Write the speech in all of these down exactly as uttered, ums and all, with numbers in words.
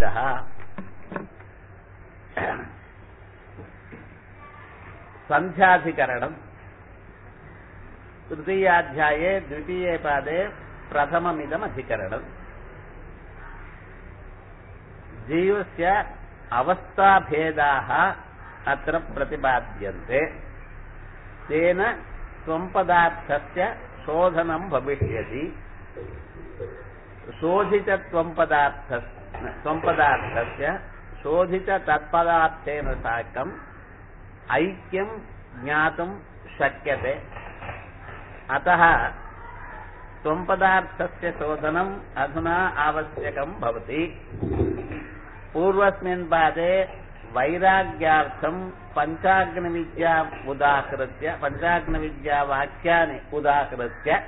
उपनिषदः सन्ध्याधिकरणम् तृतीयाध्याये द्वितीये पादे प्रथममिदम् अधिकरणम् जीवस्य अवस्थाभेदाः अत्र प्रतिपाद्यन्ते तेन त्वम्पदार्थस्य शोधनं भविष्यति शोधितत्वम्पदार्थ त्वम्पदार्थस्य शोधिततत्पदार्थेन साकम् ऐक्यं ज्ञातुं शक्यते अतः त्वम्पदार्थस्य शोधनम् अधुना आवश्यकं भवति। पूर्वस्मिन् पादे वैराग्यार्थं पञ्चाग्निविद्याम् उदाहृत्य पञ्चाग्निविद्यावाक्यानि उदाहृत्य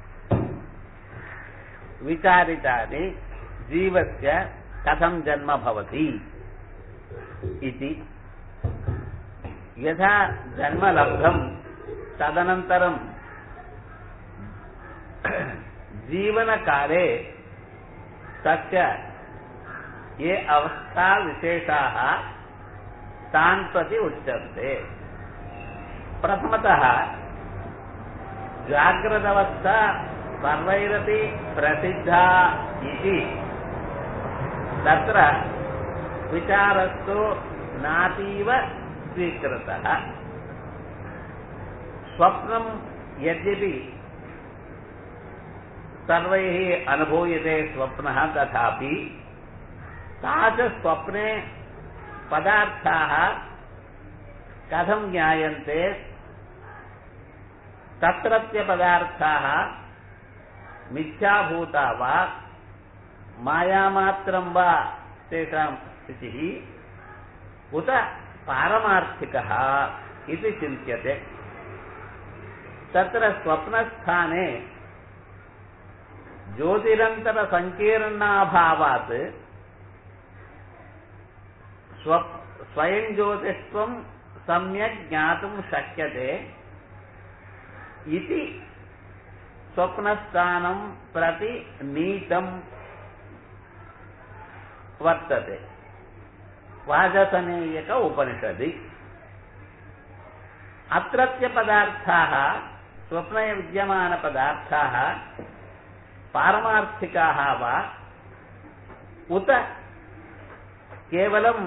विचारितानि जीवस्य कथं जन्म भवति इति। यथा जन्म लब्धं तदनन्तरं जीवनकाले तस्य ये अवस्था विशेषाः तान् प्रति उच्यन्ते। प्रथमतः जाग्रदवस्था सर्वैरपि प्रसिद्धा इति तत्र विचारस्तु नातीव स्वीकृतः। स्वप्नं यद्यपि सर्वैः अनुभूयते स्वप्नः तथापि ताच स्वप्ने पदार्थाः कथं ज्ञायन्ते तत्रत्य पदार्थाः मिथ्याभूता वा मायामात्रं वा तेषां स्थितिः उत पारमार्थिकः इति चिन्त्यते। तत्र स्वप्नस्थाने ज्योतिरन्तरसङ्कीर्णाभावात् स्वयं ज्योतिष्त्वं सम्यक् ज्ञातुं शक्यते इति स्वप्नस्थानं प्रति नीतं वर्तते वाजसनेयक उपनिषदि। अत्रत्य पदार्थाः स्वप्ने विद्यमानपदार्थाः पारमार्थिकाः वा उत केवलं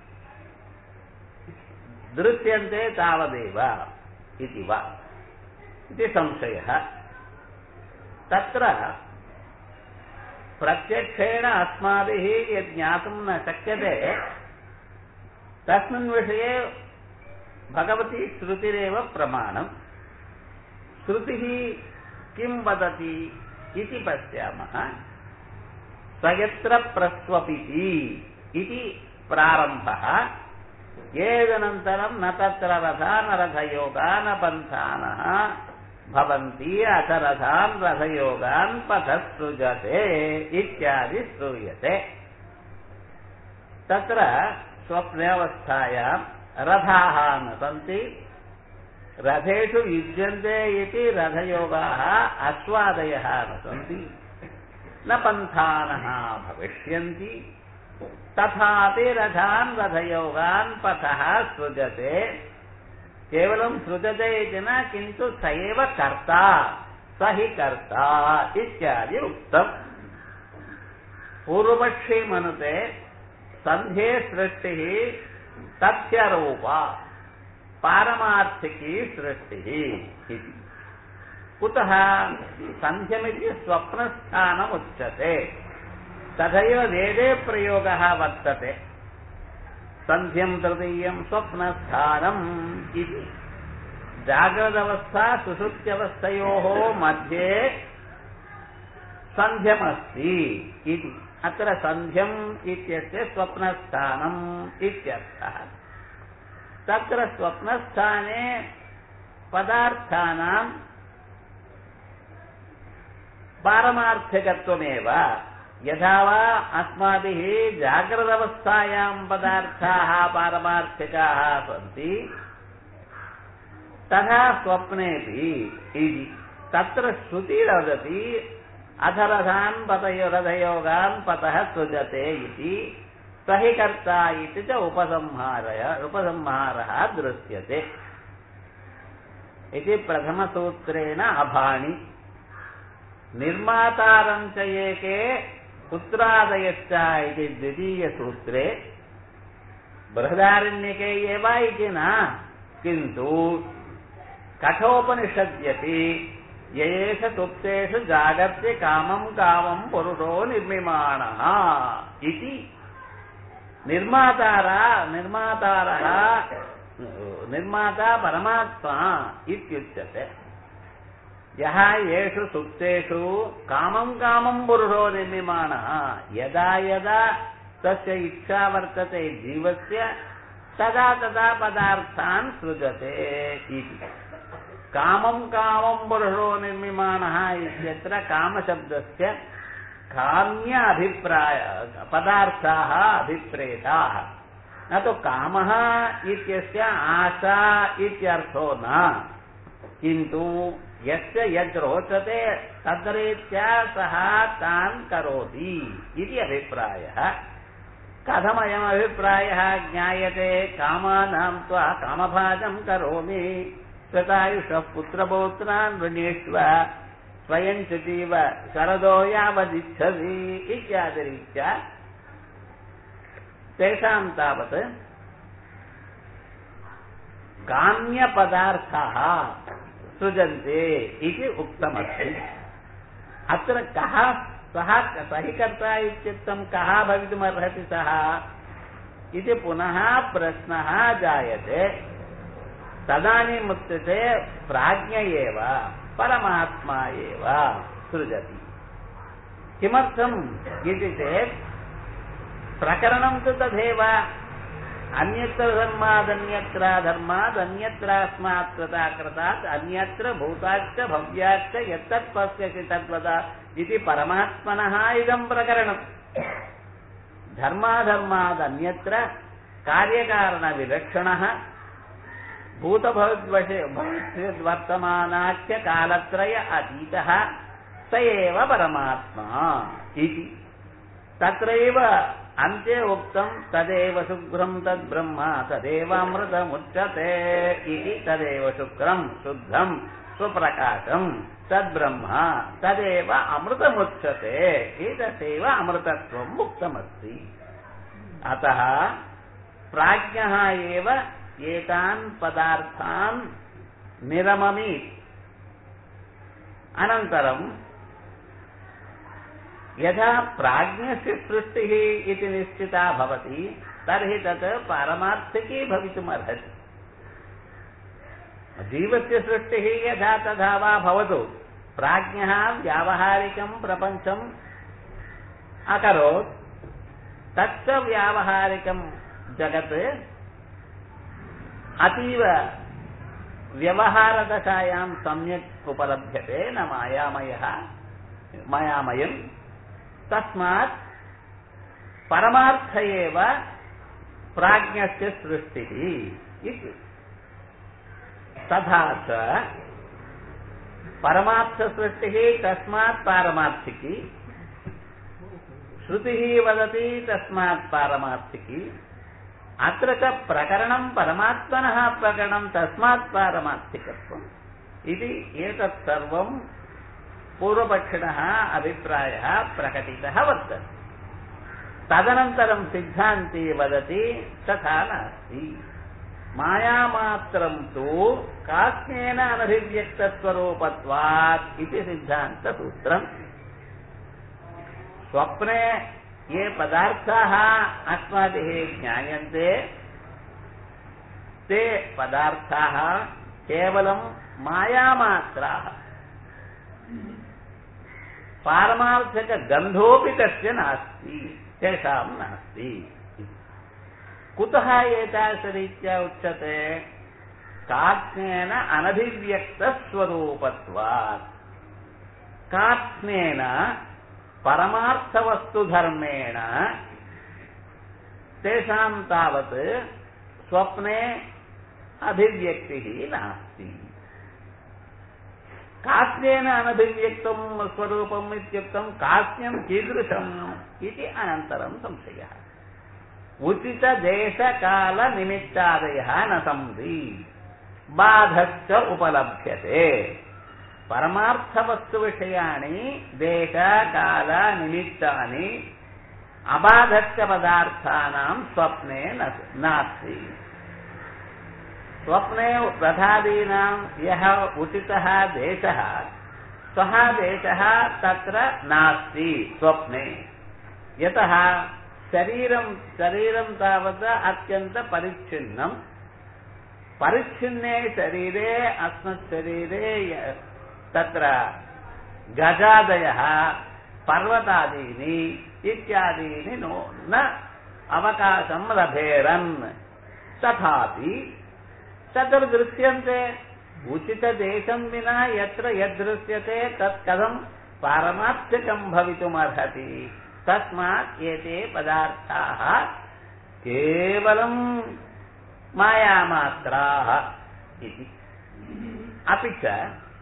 दृश्यन्ते तावदेव इति वा इति संशयः। तत्र प्रत्यक्षेण अस्माभिः यत् ज्ञातुं न शक्यते तस्मिन् विषये भगवती श्रुतिरेव प्रमाणम्। श्रुतिः किं वदति इति पश्यामः। स्वयत्र प्रस्वपिति इति प्रारम्भः। येदनन्तरं न तत्र रथा न रथयोगा न पन्थानः भवन्ति अथ रथान् रथयोगान् पथः सृजते इत्यादि श्रूयते। तत्र स्वप्नावस्थायां रथाः न सन्ति, रथेषु युज्यन्ते इति रथयोगाः अश्वादयः न सन्ति, न पन्थानः भविष्यन्ति, तथापि रथान् रथयोगान् पथः सृजते। केवलं सृजते इति न किन्तु स एव कर्ता स हि कर्ता इत्यादि उक्तम्। पूर्वपक्षी मनुते सन्ध्ये सृष्टिः तथ्यरूपा पारमार्थिकी सृष्टिः इति। कुतः सन्ध्यमिति स्वप्नस्थानमुच्यते तथैव वेदे प्रयोगः वर्तते। सन्ध्यं तृतीयं स्वप्नस्थानम् इति। जाग्रदवस्था सुषुप्त्यवस्थयोः मध्ये सन्ध्यमस्ति इति। अत्र सन्ध्यम् इत्यस्य स्वप्नस्थानम् इत्यर्थः। तत्र स्वप्नस्थाने पदार्थानां पारमार्थिकत्वमेव। यथा वा अस्माभिः जाग्रदवस्थायां पदार्थाः पारमार्थिकाः सन्ति तथा स्वप्नेपि इति। तत्र श्रुति वदति अथ रथान् पतयो रथयोगान् पतः सृजते इति। सहि कर्ता इति च उपसंहारय उपसंहारः दृश्यते इति प्रथमसूत्रेण अभाणि निर्मातारं च एके पुत्रादयश्च इति द्वितीयसूत्रे बृहदारण्यके एव इति न किन्तु कठोपनिषद्यपि येष सुप्तेषु जागर्ति कामं कामं पुरुषो निर्मिमाणः इति निर्मातारा निर्मातारः निर्माता परमात्मा इत्युच्यते। यः येषु सुप्तेषु कामं कामं पुरुषो निर्मिमाणः यदा यदा तस्य इच्छा वर्तते जीवस्य तदा तदा पदार्थान् सृजते इति। कामं कामं पुरुषो निर्मिमाणः इत्यत्र कामशब्दस्य काम्य अभिप्राय पदार्थाः अभिप्रेताः न तु कामः इत्यस्य आशा इत्यर्थो न किन्तु यस्य यद् रोचते तद्रीत्या सः तान् करोति इति अभिप्रायः। कथमयम् अभिप्रायः ज्ञायते? कामानां त्वा कामभाजं करोमि शतायुषः पुत्रपौत्रान् वृणीष्व स्वयं चतीव शरदो यावदिच्छसि इत्यादिरीत्या तेषां तावत् काम्यपदार्थाः सृजन्ते इति उक्तमस्ति। अत्र कः सः सहि कर्ता इत्युक्तं कः भवितुमर्हति सः इति पुनः प्रश्नः जायते। तदानीमुच्यते प्राज्ञ एव परमात्मा एव सृजति। किमर्थम् इति चेत् प्रकरणं तु तथैव अन्यत्र धर्मादन्यत्र धर्मादन्यत्रास्मात् कृता कृतात् अन्यत्र भूताच्च भव्याच्च यत्तत् पश्यसि तद्वद इति परमात्मनः इदं प्रकरणम्। धर्माधर्मादन्यत्र कार्यकारणविलक्षणः भूतभवद्वशे भविष्यद्वर्तमानाख्य कालत्रय अतीतः स एव परमात्मा इति। तत्रैव अन्ते उक्तं तदेव शुक्रं तद्ब्रह्म तदेवामृतमुच्यते इति। तदेव शुक्रं शुद्धं स्वप्रकाशं तद्ब्रह्म तदेव अमृतमुच्यते एतदेव अमृतत्वम् उक्तमस्ति। अतः प्राज्ञः एव एतान् पदार्थान् निरममि। अनन्तरं यथा प्राज्ञस्य सृष्टिः इति निश्चिता भवति तर्हि तत् पारमार्थिकी भवितुमर्हति। जीवस्य सृष्टिः यथा तथा वा भवतु, प्राज्ञः व्यावहारिकं प्रपञ्चम् अकरोत्, तच्च व्यावहारिकं जगत् अतीव व्यवहारदशायां सम्यक् उपलभ्यते न मायामयः मायामयम्। तस्मात् परमार्थ एव प्राज्ञस्य सृष्टिः इति। तथा च परमार्थसृष्टिः तस्मात् पारमार्थिकी, श्रुतिः वदति तस्मात् पारमार्थिकी। अत्र च प्रकरणं परमात्मनः प्रकरणं तस्मात् पारमार्थिकत्वम् इति। एतत् सर्वं पूर्वपक्षिणः अभिप्रायः प्रकटितः वर्तते। तदनन्तरं सिद्धान्ती वदति तथा नास्ति। मायामात्रं तु कास्येन अनभिव्यक्तस्वरूपत्वात् इति सिद्धान्तसूत्रम्। स्वप्ने ये पदार्थाः अस्माभिः ज्ञायन्ते ते पदार्थाः केवलं मायामात्राः, पारमार्थिकगन्धोऽपि तस्य नास्ति, तेषां नास्ति। कुतः एतादृशरीत्या उच्यते? कात्स्येन अनभिव्यक्तस्वरूपत्वात्। कात्स्येन परमार्थवस्तुधर्मेण तेषां तावत् स्वप्ने अभिव्यक्तिः नास्ति। कास्येन अनभिव्यक्तं स्वरूपम् इत्युक्तं कास्यं कीदृशम् इति अनन्तरं संशयः। उचित देश काल निमित्तादयः न सन्ति बाधश्च उपलभ्यते परमार्थ वस्तु विषयाणि देश काल निमित्तानि अबाधश्च पदार्थानां स्वप्ने नास्ति स्वप्ने रथादीनां यः उचितः देशः सः देशः तत्र नास्ति स्वप्ने यतः शरीरं शरीरं तावत् अत्यन्त परिच्छिन्नं परिच्छिन्ने शरीरे अस्मत् शरीरे तत्र गजादयः पर्वतादीनि इत्यादीनि नो न अवकाशं लभेरन् तथापि तत्र दृश्यन्ते उचितदेशं विना यत्र यदृश्यते तत् कथं पारमार्थिकं भवितुमर्हति तस्मात् एते पदार्थाः केवलं मायामात्राः इति अपि च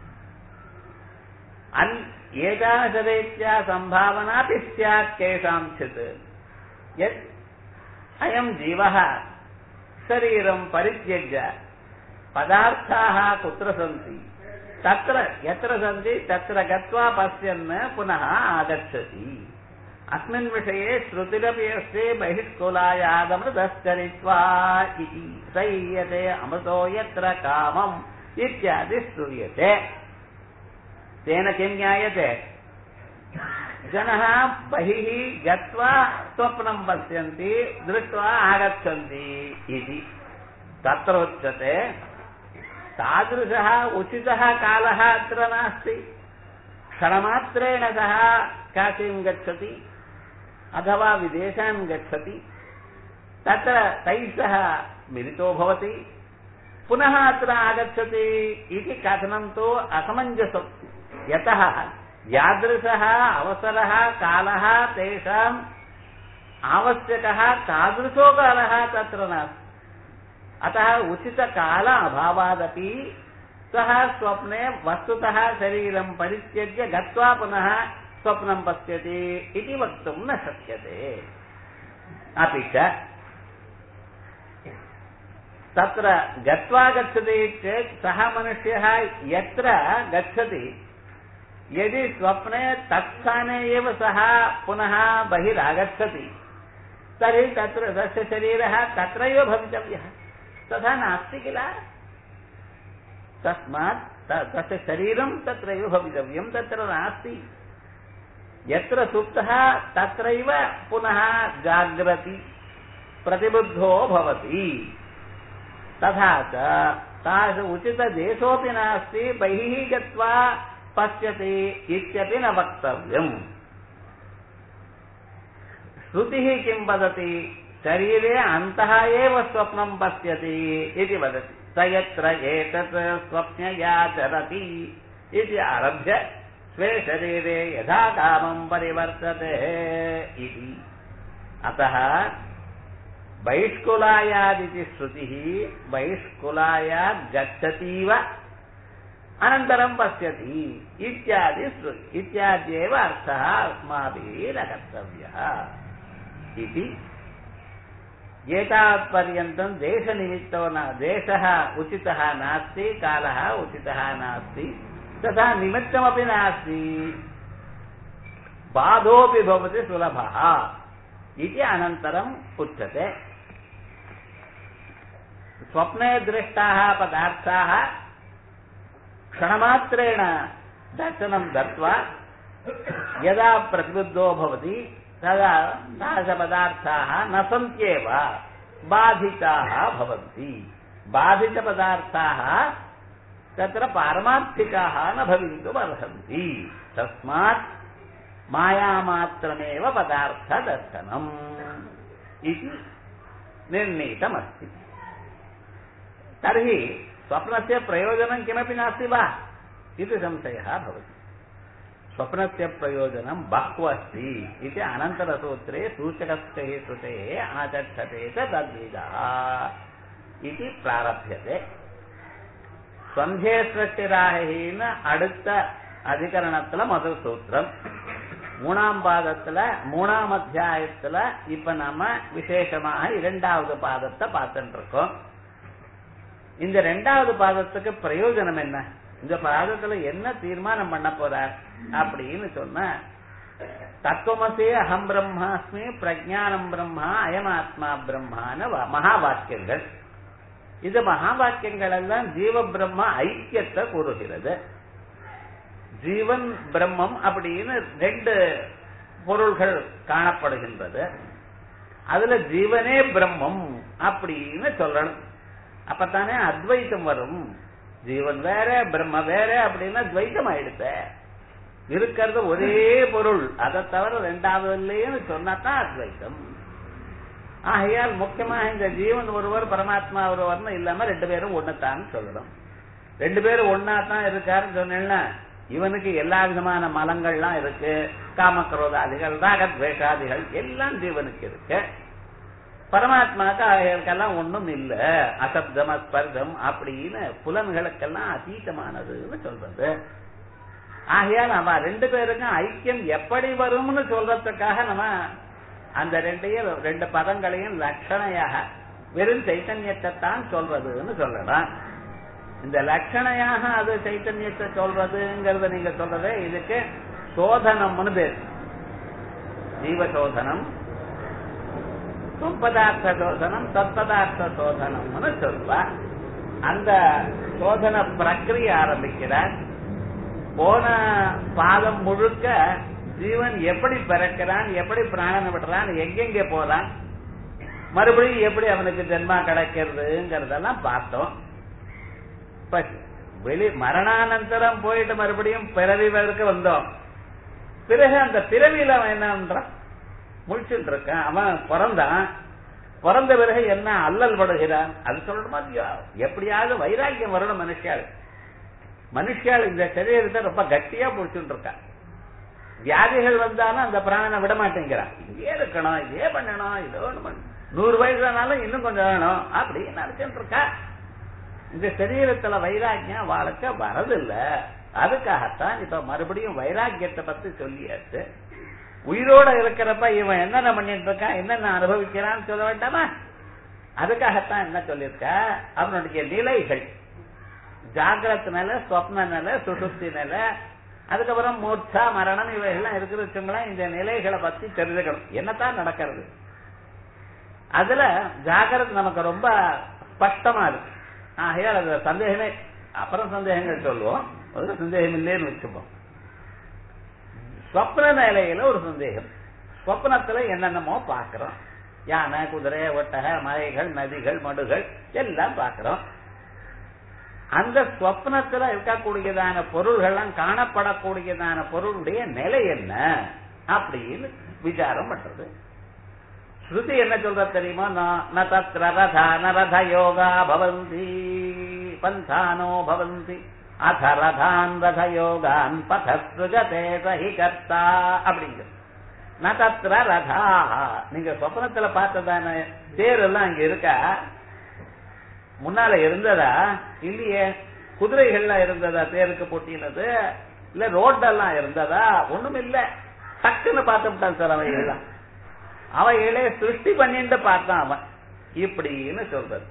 एतादृशरीत्या सम्भावनापि स्यात् केषाञ्चित् यत् अयं जीवः शरीरं परित्यज्य पदार्थाः कुत्र सन्ति तत्र यत्र सन्ति तत्र गत्वा पश्यन् पुनः आगच्छति अस्मिन् विषये श्रुतिरपि अस्ति बहिष्कुलायादमृतश्चरित्वा इति सह्यते अमृतो यत्र कामम् इत्यादि श्रूयते तेन किं ज्ञायते जनः बहिः गत्वा स्वप्नं पश्यन्ति दृष्ट्वा आगच्छन्ति इति तत्र उच्यते तादृशः उचितः कालः अत्र नास्ति क्षणमात्रेण सः काशीं गच्छति अथवा विदेशान् गच्छति तत्र तैः सह मिलितो भवति पुनः अत्र आगच्छति इति कथनं तु असमञ्जसं यतः यादृशः अवसरः कालः तेषाम् आवश्यकः तादृशो कालः तत्र नास्ति अतः उचितकाल अभावादपि सः स्वप्ने वस्तुतः शरीरं परित्यज्य गत्वा पुनः स्वप्नं पश्यति इति वक्तुं न शक्यते अपि च तत्र गत्वा गच्छति चेत् सः मनुष्यः यत्र गच्छति यदि स्वप्ने तत्स्थाने एव सः पुनः बहिरागच्छति तर्हि तत्र तस्य शरीरः तत्रैव भवितव्यः तथा नास्ति किल तस्मात् तस्य शरीरं तत्रैव भवितव्यं तत्र नास्ति यत्र सुप्तः तत्रैव पुनः जाग्रति प्रतिबुद्धो भवति तथा च तादृश उचितदेशोऽपि नास्ति बहिः गत्वा पश्यति इत्यपि न वक्तव्यम् श्रुतिः किं वदति शरीरे अन्तः एव स्वप्नं पश्यति इति वदति स यत्र एतत् स्वप्नयाचरति इति आरभ्य स्वे शरीरे यथा कामं परिवर्तते इति अतः बहिष्कुलायादिति श्रुतिः बहिष्कुलायाद् गच्छतीव अनन्तरं पश्यति इत्यादि श्रुति इत्याद्येव अर्थः अस्माभिः न कर्तव्यः इति एतावत्पर्यन्तं देशनिमित्तो न देशः उचितः नास्ति कालः उचितः नास्ति तथा निमित्तमपि नास्ति बाधोऽपि भवति सुलभः इति अनन्तरम् उच्यते स्वप्ने दृष्टाः पदार्थाः क्षणमात्रेण दर्शनं दत्वा यदा प्रतिबुद्धो भवति तदा तादृशपदार्थाः न सन्त्येव बाधिताः भवन्ति बाधितपदार्थाः तत्र पारमार्थिकाः न भवितुमर्हन्ति तस्मात् मायामात्रमेव पदार्थदर्शनम् इति निर्णीतमस्ति तर्हि स्वप्नस्य प्रयोजनं किमपि नास्ति वा इति संशयः भवति स्वप्नस्य प्रयोजनं बह्वस्ति इति अनन्तरसूत्रे सूचकस्य हि श्रुतेः आचक्षते च तद्विदः इति प्रारभ्यते சந்தேஷ்டிராகின்னு அடுத்த அதிகரணத்துல முதல் சூத்திரம் மூணாம் பாதத்துல மூணாம் அத்தியாயத்துல இப்ப நாம விசேஷமாக இரண்டாவது பாதத்தை பார்த்துட்டு இருக்கோம். இந்த இரண்டாவது பாதத்துக்கு பிரயோஜனம் என்ன, இந்த பாதத்துல என்ன தீர்மானம் பண்ண போறார் அப்படின்னு சொன்ன, தத்துவமசே அகம் பிரம்மாஸ்மி பிரஜானம் பிரம்மா அயமாத்மா பிரம்மான மகா வாக்கியங்கள். இது மகா வாக்கியங்கள் எல்லாம் ஜீவ பிரம்ம ஐக்கியத்தை கூறுகிறது. ஜீவன் பிரம்மம் அப்படின்னு ரெண்டு பொருள்கள் காணப்படுகின்றது. அதுல ஜீவனே பிரம்மம் அப்படின்னு சொல்லணும். அப்பத்தானே அத்வைத்தம் வரும். ஜீவன் வேற பிரம்ம வேற அப்படின்னா துவைத்தம் ஆயிடுத்த. இருக்கிறது ஒரே பொருள், அதை தவிர ரெண்டாவது இல்லைன்னு சொன்னாதான் அத்வைத்தம். ஆகையால் முக்கியமாக இந்த ஜீவன் ஒருவர் பரமாத்மா ஒருவர்னு இல்லாம ரெண்டு பேரும் ஒண்ணுத்தான் சொல்லணும். ரெண்டு பேரும் ஒன்னா தான் இருக்காருன்னு சொன்னா, இவனுக்கு எல்லா விதமான மலங்கள்லாம் இருக்கு, காமக்ரோதாதிகள் ராகத்வேஷாதிகள் எல்லாம் ஜீவனுக்கு இருக்கு. பரமாத்மாவுக்கு அவைகளுக்கெல்லாம் ஒண்ணும் இல்ல, அசப்தம் அஸ்பர்தம் அப்படின்னு புலன்களுக்கெல்லாம் அதீதமானதுன்னு சொல்றது. ஆகையால் நம்ம ரெண்டு பேருக்கும் ஐக்கியம் எப்படி வரும்னு சொல்றதுக்காக நம்ம அந்த ரெண்டையும் ரெண்டு பதங்களையும் லட்சணையாக வெறும் சைத்தன்யத்தை தான் சொல்றதுன்னு சொல்லலாம். இந்த லட்சணையாக அது சைத்தன்யத்தை சொல்றதுங்கிறத நீங்க சொல்றது இதுக்கு சோதனம்னு பேர். ஜீவசோதனம், பதார்த்த சோதனம், தற்பதார்த்த சோதனம்னு சொல்வா. அந்த சோதன பிரக்கிரியை ஆரம்பிக்கிறார். போன பாதம் முழுக்க ஜீவன் எப்படி பிறக்கிறான், எப்படி பிராணனை விடுறான், எங்கெங்க போறான், மறுபடியும் எப்படி அவனுக்கு ஜென்மா கிடைக்கிறதுங்கிறதெல்லாம் பார்த்தோம். இப்ப வெளி மரணானந்தரம் போயிட்டு மறுபடியும் பிறவிக்கு வந்தோம். பிறகு அந்த பிறவியில அவன் என்னன்றான், முழிச்சுட்டு இருக்கான். அவன் பிறந்தான், பிறந்த பிறகு என்ன அல்லல் படுகிறான் அது சொல்லணுமா? எப்படியாவது வைராக்கியம் வரணும் மனுஷாள். மனுஷாள் இந்த சரீரத்தை ரொம்ப கட்டியா பிடிச்சுட்டு இருக்கான். வியாதிகள் வந்தாலும் அந்த பிராணனை விட மாட்டேங்கிறான். இங்கே இருக்கணும், இதே பண்ணணும், இதோ நூறு வயசுனாலும் இன்னும் கொஞ்சம் வேணும் அப்படின்னு நினைச்சுட்டு இருக்கா. இந்த சரீரத்துல வைராக்கியம் வாழ்க்கை வரதில்ல. அதுக்காகத்தான் இப்ப மறுபடியும் வைராக்கியத்தை பத்தி சொல்லியாச்சு. உயிரோட இருக்கிறப்ப இவன் என்னென்ன பண்ணிட்டு இருக்கான், என்னென்ன அனுபவிக்கிறான்னு சொல்ல வேண்டாமா? அதுக்காகத்தான் என்ன சொல்லியிருக்க, அவனுடைய நிலைகள் ஜாகிரத் நிலை, சொப்ன நிலை, சுசுப்தி நிலை, அதுக்கப்புறம் மூர்ச்சா மரணம் இவைகள்லாம் இருக்கிற வச்சுங்களேன். இந்த நிலைகளை பத்தி தெரிஞ்சுக்கணும், என்னத்தான் நடக்கிறது. அதுல ஜாகிரத் நமக்கு ரொம்ப ஸ்பஷ்டமா இருக்கு. ஆகையால் அது சந்தேகமே, அப்புறம் சந்தேகங்கள் சொல்லுவோம், ஒரு சந்தேகம் இல்லைன்னு வச்சுப்போம். ஸ்வப்ன நிலையில ஒரு சந்தேகம். ஸ்வப்னத்துல என்னென்னமோ பாக்குறோம், யானை, குதிரை, ஒட்டக, மலைகள், நதிகள், மடுகள் எல்லாம் பாக்குறோம். அந்த ஸ்வப்னத்துல இருக்கக்கூடியதான பொருள்கள்லாம் காணப்படக்கூடியதான பொருளுடைய நிலை என்ன அப்படின்னு விசாரம் பண்றது. ஸ்ருதி என்ன சொல்ற தெரியுமா? ந தத்ர ரதா ந ரத யோகா பவந்தி பந்தானோ பவந்தி அத ரதான் ரத யோகான் பதஸ்ருஜதே சஹி கர்த்தா அப்படிங்கிற. ந தத்ர ரதா, நீங்க சொப்னத்துல பார்த்ததான தேர் எல்லாம் அங்க இருக்கா? முன்னால இருந்ததா? இல்லையே. குதிரைகள்லாம் இருந்ததா தேருக்கு போட்டினது? இல்ல ரோட்டெல்லாம் இருந்ததா? ஒண்ணும் இல்ல. டக்குன்னு பார்த்துட்டான் சார் அவைகள்லாம். அவைகளே சிருஷ்டி பண்ணிட்டு பார்த்தான் அவன் இப்படின்னு சொல்றது.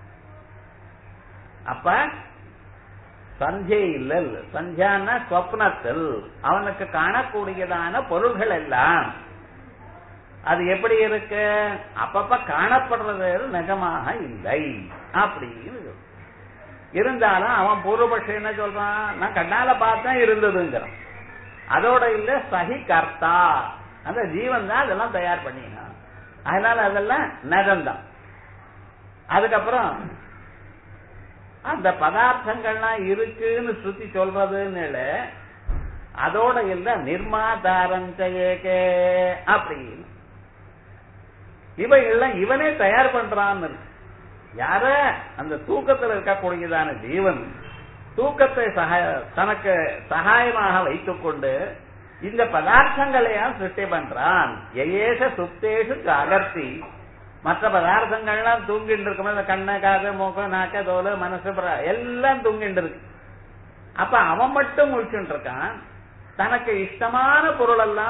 அப்ப சஞ்சை இல்ல, சஞ்சான ஸ்வப்னத்தில் அவனுக்கு காணக்கூடியதான பொருள்கள் எல்லாம் அது எப்படி இருக்கு, அப்பப்ப காணப்படுறது நிஜமாக இல்லை அப்படின்னு இருந்தாலும் அவன் பூர்வபட்சம் என்ன சொல்றான், நான் கண்ணால பார்த்தேன் இருந்ததுங்கிறான். அதோட இல்ல சஹி கர்த்தா, அந்த ஜீவன் தான் அதெல்லாம் தயார் பண்ணினான், அதனால அதெல்லாம் நகம்தான். அதுக்கப்புறம் அந்த பதார்த்தங்கள்லாம் இருக்குன்னு சுத்தி சொல்றதுன்னு அதோட இல்ல நிர்மாதாரஞ்சேகே அப்படின்னு இவைகள்லாம் இவனே தயார் பண்றான்னு. யார? அந்த தூக்கத்தில் இருக்கக்கூடியதான ஜீவன் தூக்கத்தை தனக்கு சகாயமாக வைத்துக் கொண்டு இந்த பதார்த்தங்களையும் சிருஷ்டி பண்றான். ஏச சுப்தேஷு அகர்த்தி, மற்ற பதார்த்தங்கள்லாம் தூங்கிட்டு இருக்கும். இந்த கண்ண, காது, மூக்கு, நாக்க, தோல், மனசு எல்லாம் தூங்கிட்டு இருக்கு. அப்ப அவன் மட்டும் முழிச்சுட்டு இருக்கான். தனக்கு இஷ்டமான பொருள் எல்லாம்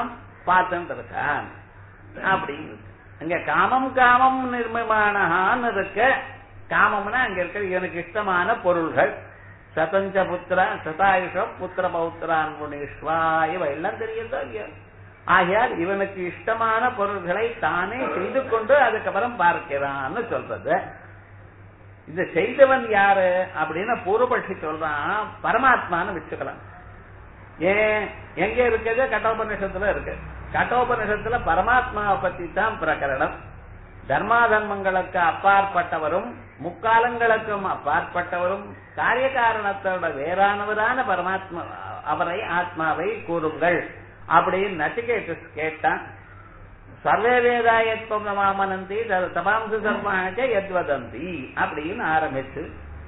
பார்த்துட்டு இருக்கான் அப்படின்னு. அங்க காமம் காமம் நிர்மமானஹான்னு இருக்க. காமம்னா அங்க இருக்கிற எனக்கு இஷ்டமான பொருள்கள். சதஞ்ச புத்திர சதாயுஷம் புத்திர பௌத்திரான் முனீஸ்வா இவ எல்லாம் தெரியுதோ இல்லையோ. ஆகையால் இவனுக்கு இஷ்டமான பொருள்களை தானே செய்து கொண்டு அதுக்கப்புறம் பார்க்கிறான்னு சொல்றது. இந்த செய்தவன் யாரு அப்படின்னு பூர்வபட்சி சொல்றான், பரமாத்மான்னு வச்சுக்கலாம். ஏன் எங்க இருக்குது? கட்டோபனிஷத்துல இருக்கு. கட்டோபனிஷத்துல பரமாத்மாவை பத்தி தான் பிரகரணம். தர்மா தர்மங்களுக்கு அப்பாற்பட்டவரும் முக்காலங்களுக்கும் அப்பாற்பட்டவரும் காரிய காரணத்தோட வேறானவரான பரமாத்மா அவரை ஆத்மாவை கூறுங்கள் அப்படின்னு நச்சிகேதஸ் கேட்டான். சர்வே வேதாயத்வமாமனந்தி தபாம்சு சர்மாச்ச யத்வதந்தி அப்படின்னு ஆரம்பிச்சு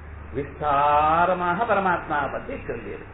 விஸ்தாரமாக பரமாத்மாவை பத்தி சொல்லியிருக்க.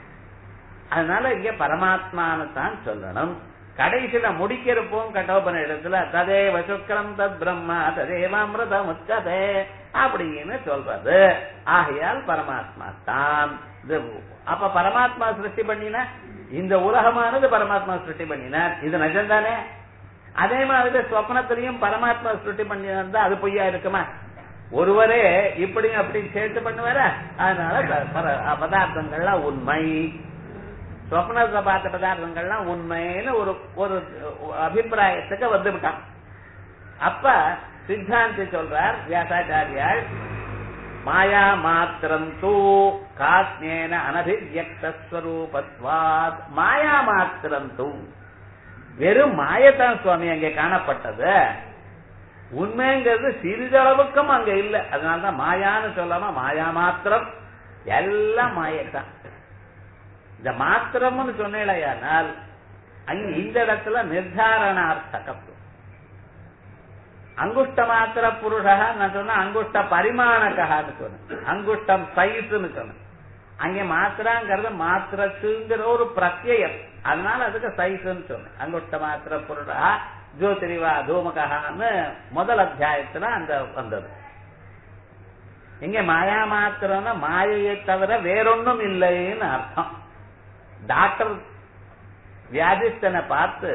அதனால இங்க பரமாத்மான்னு தான் சொல்லணும். கடைசியில முடிக்கிறப்போம் கட்டோபன இடத்துல ததேவ சுக்ரம் தத் பிரம்மா ததேவாமிருதம் உச்சதே அப்படின்னு சொல்றது. ஆகையால் பரமாத்மா தான். அப்ப பரமாத்மா சிருஷ்டி பண்ணின இந்த உலகமானது பரமாத்மா சிருஷ்டி பண்ணினார், இது நிஜம்தானே? அதே மாதிரி ஸ்வப்னத்திலையும் பரமாத்மா சிருஷ்டி பண்ணினா அது பொய்யா இருக்குமா? ஒருவரே இப்படியும் அப்படி சேர்த்து பண்ணுவார. அதனால பதார்த்தங்கள்லாம் உண்மை, சொப்னத்தை பார்த்த பதார்த்தங்கள்லாம் உண்மைன்னு ஒரு ஒரு அபிப்பிராயத்துக்கு வந்துவிட்டான். அப்ப சித்தாந்தி சொல்றார் வியாசாச்சாரியால், மாயா மாத்திரம் தூ காத்யேன அனபிவ்யக்தஸ்வரூபத்வாத். மாயா மாத்திரம் தூ வெறும் மாயத்தான் சுவாமி அங்கே காணப்பட்டது. உண்மைங்கிறது சிறிதளவுக்கும் அங்க இல்லை. அதனாலதான் மாயான்னு சொல்லாம மாயா மாத்திரம், எல்லாம் மாயத்தான். இந்த மாத்திரம்னு சொன்னேனால் அங்க இந்த இடத்துல நிர்தாரணார்த்தகம். அங்குஷ்ட மாத்திர புருஷா நான் சொன்ன அங்குஷ்ட பரிமாணக்கான்னு சொன்னேன், அங்குஷ்டம் சைஸ்ன்னு சொன்னேன். அங்கே மாத்திராங்கிறது மாத்திரத்துங்கிற ஒரு பிரத்யம், அதனால அதுக்கு சைஸ்ன்னு சொன்னேன். அங்குஷ்ட மாத்திர புருஷா ஜோதிரிவா தூமகான்னு முதல் அத்தியாயத்துல அந்த வந்தது. இங்க மாயா மாத்திரம்னா மாயையை தவிர வேறொன்னும் இல்லைன்னு அர்த்தம். டாக்டர் வியாதிஸ்தனை பார்த்து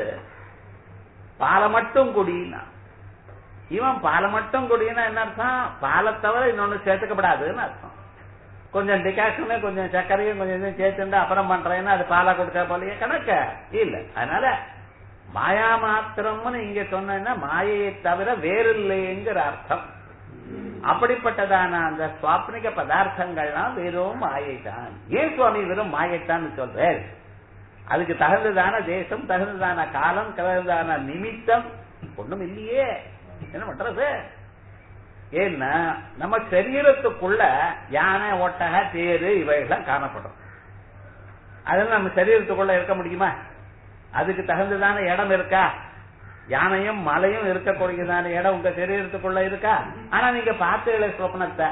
பாலை மட்டும் குடினா, இவன் பாலை மட்டும் குடினா என்ன அர்த்தம்? பாலை தவிர இன்னொன்னு சேர்த்துக்கப்படாதுன்னு அர்த்தம். கொஞ்சம் டிகாஷனு கொஞ்சம் சர்க்கரையும் கொஞ்சம் சேர்த்துட்டு அப்புறம் பண்றேன்னா அது பாலை கொடுக்க போலயே கணக்க இல்ல. அதனால மாயா மாத்திரம்னு இங்க சொன்னா மாயையை தவிர வேறில்லைங்கிற அர்த்தம். அப்படிப்பட்டதான அந்த சுவாப்னிக பதார்த்தங்கள்லாம் வெறும் மாயைதான். ஏன் சுவாமி வெறும் மாயைத்தான் சொல்ற? அதுக்கு தகுந்ததான தேசம், தகுந்ததான காலம், தகுந்ததான நிமித்தம் ஒண்ணும் இல்லையே. என்ன பண்றது? ஏன்னா நம்ம சரீரத்துக்குள்ள யானை ஒட்டக தேரு இவைகள்லாம் காணப்படும். அதெல்லாம் நம்ம சரீரத்துக்குள்ள இருக்க முடியுமா? அதுக்கு தகுந்ததான இடம் இருக்கா? யானையும் மலையும் இருக்கக்கூடியதான இடம் உங்க சரீரத்துக்குள்ள இருக்கா? ஆனா நீங்க பார்த்து சொப்னத்தை.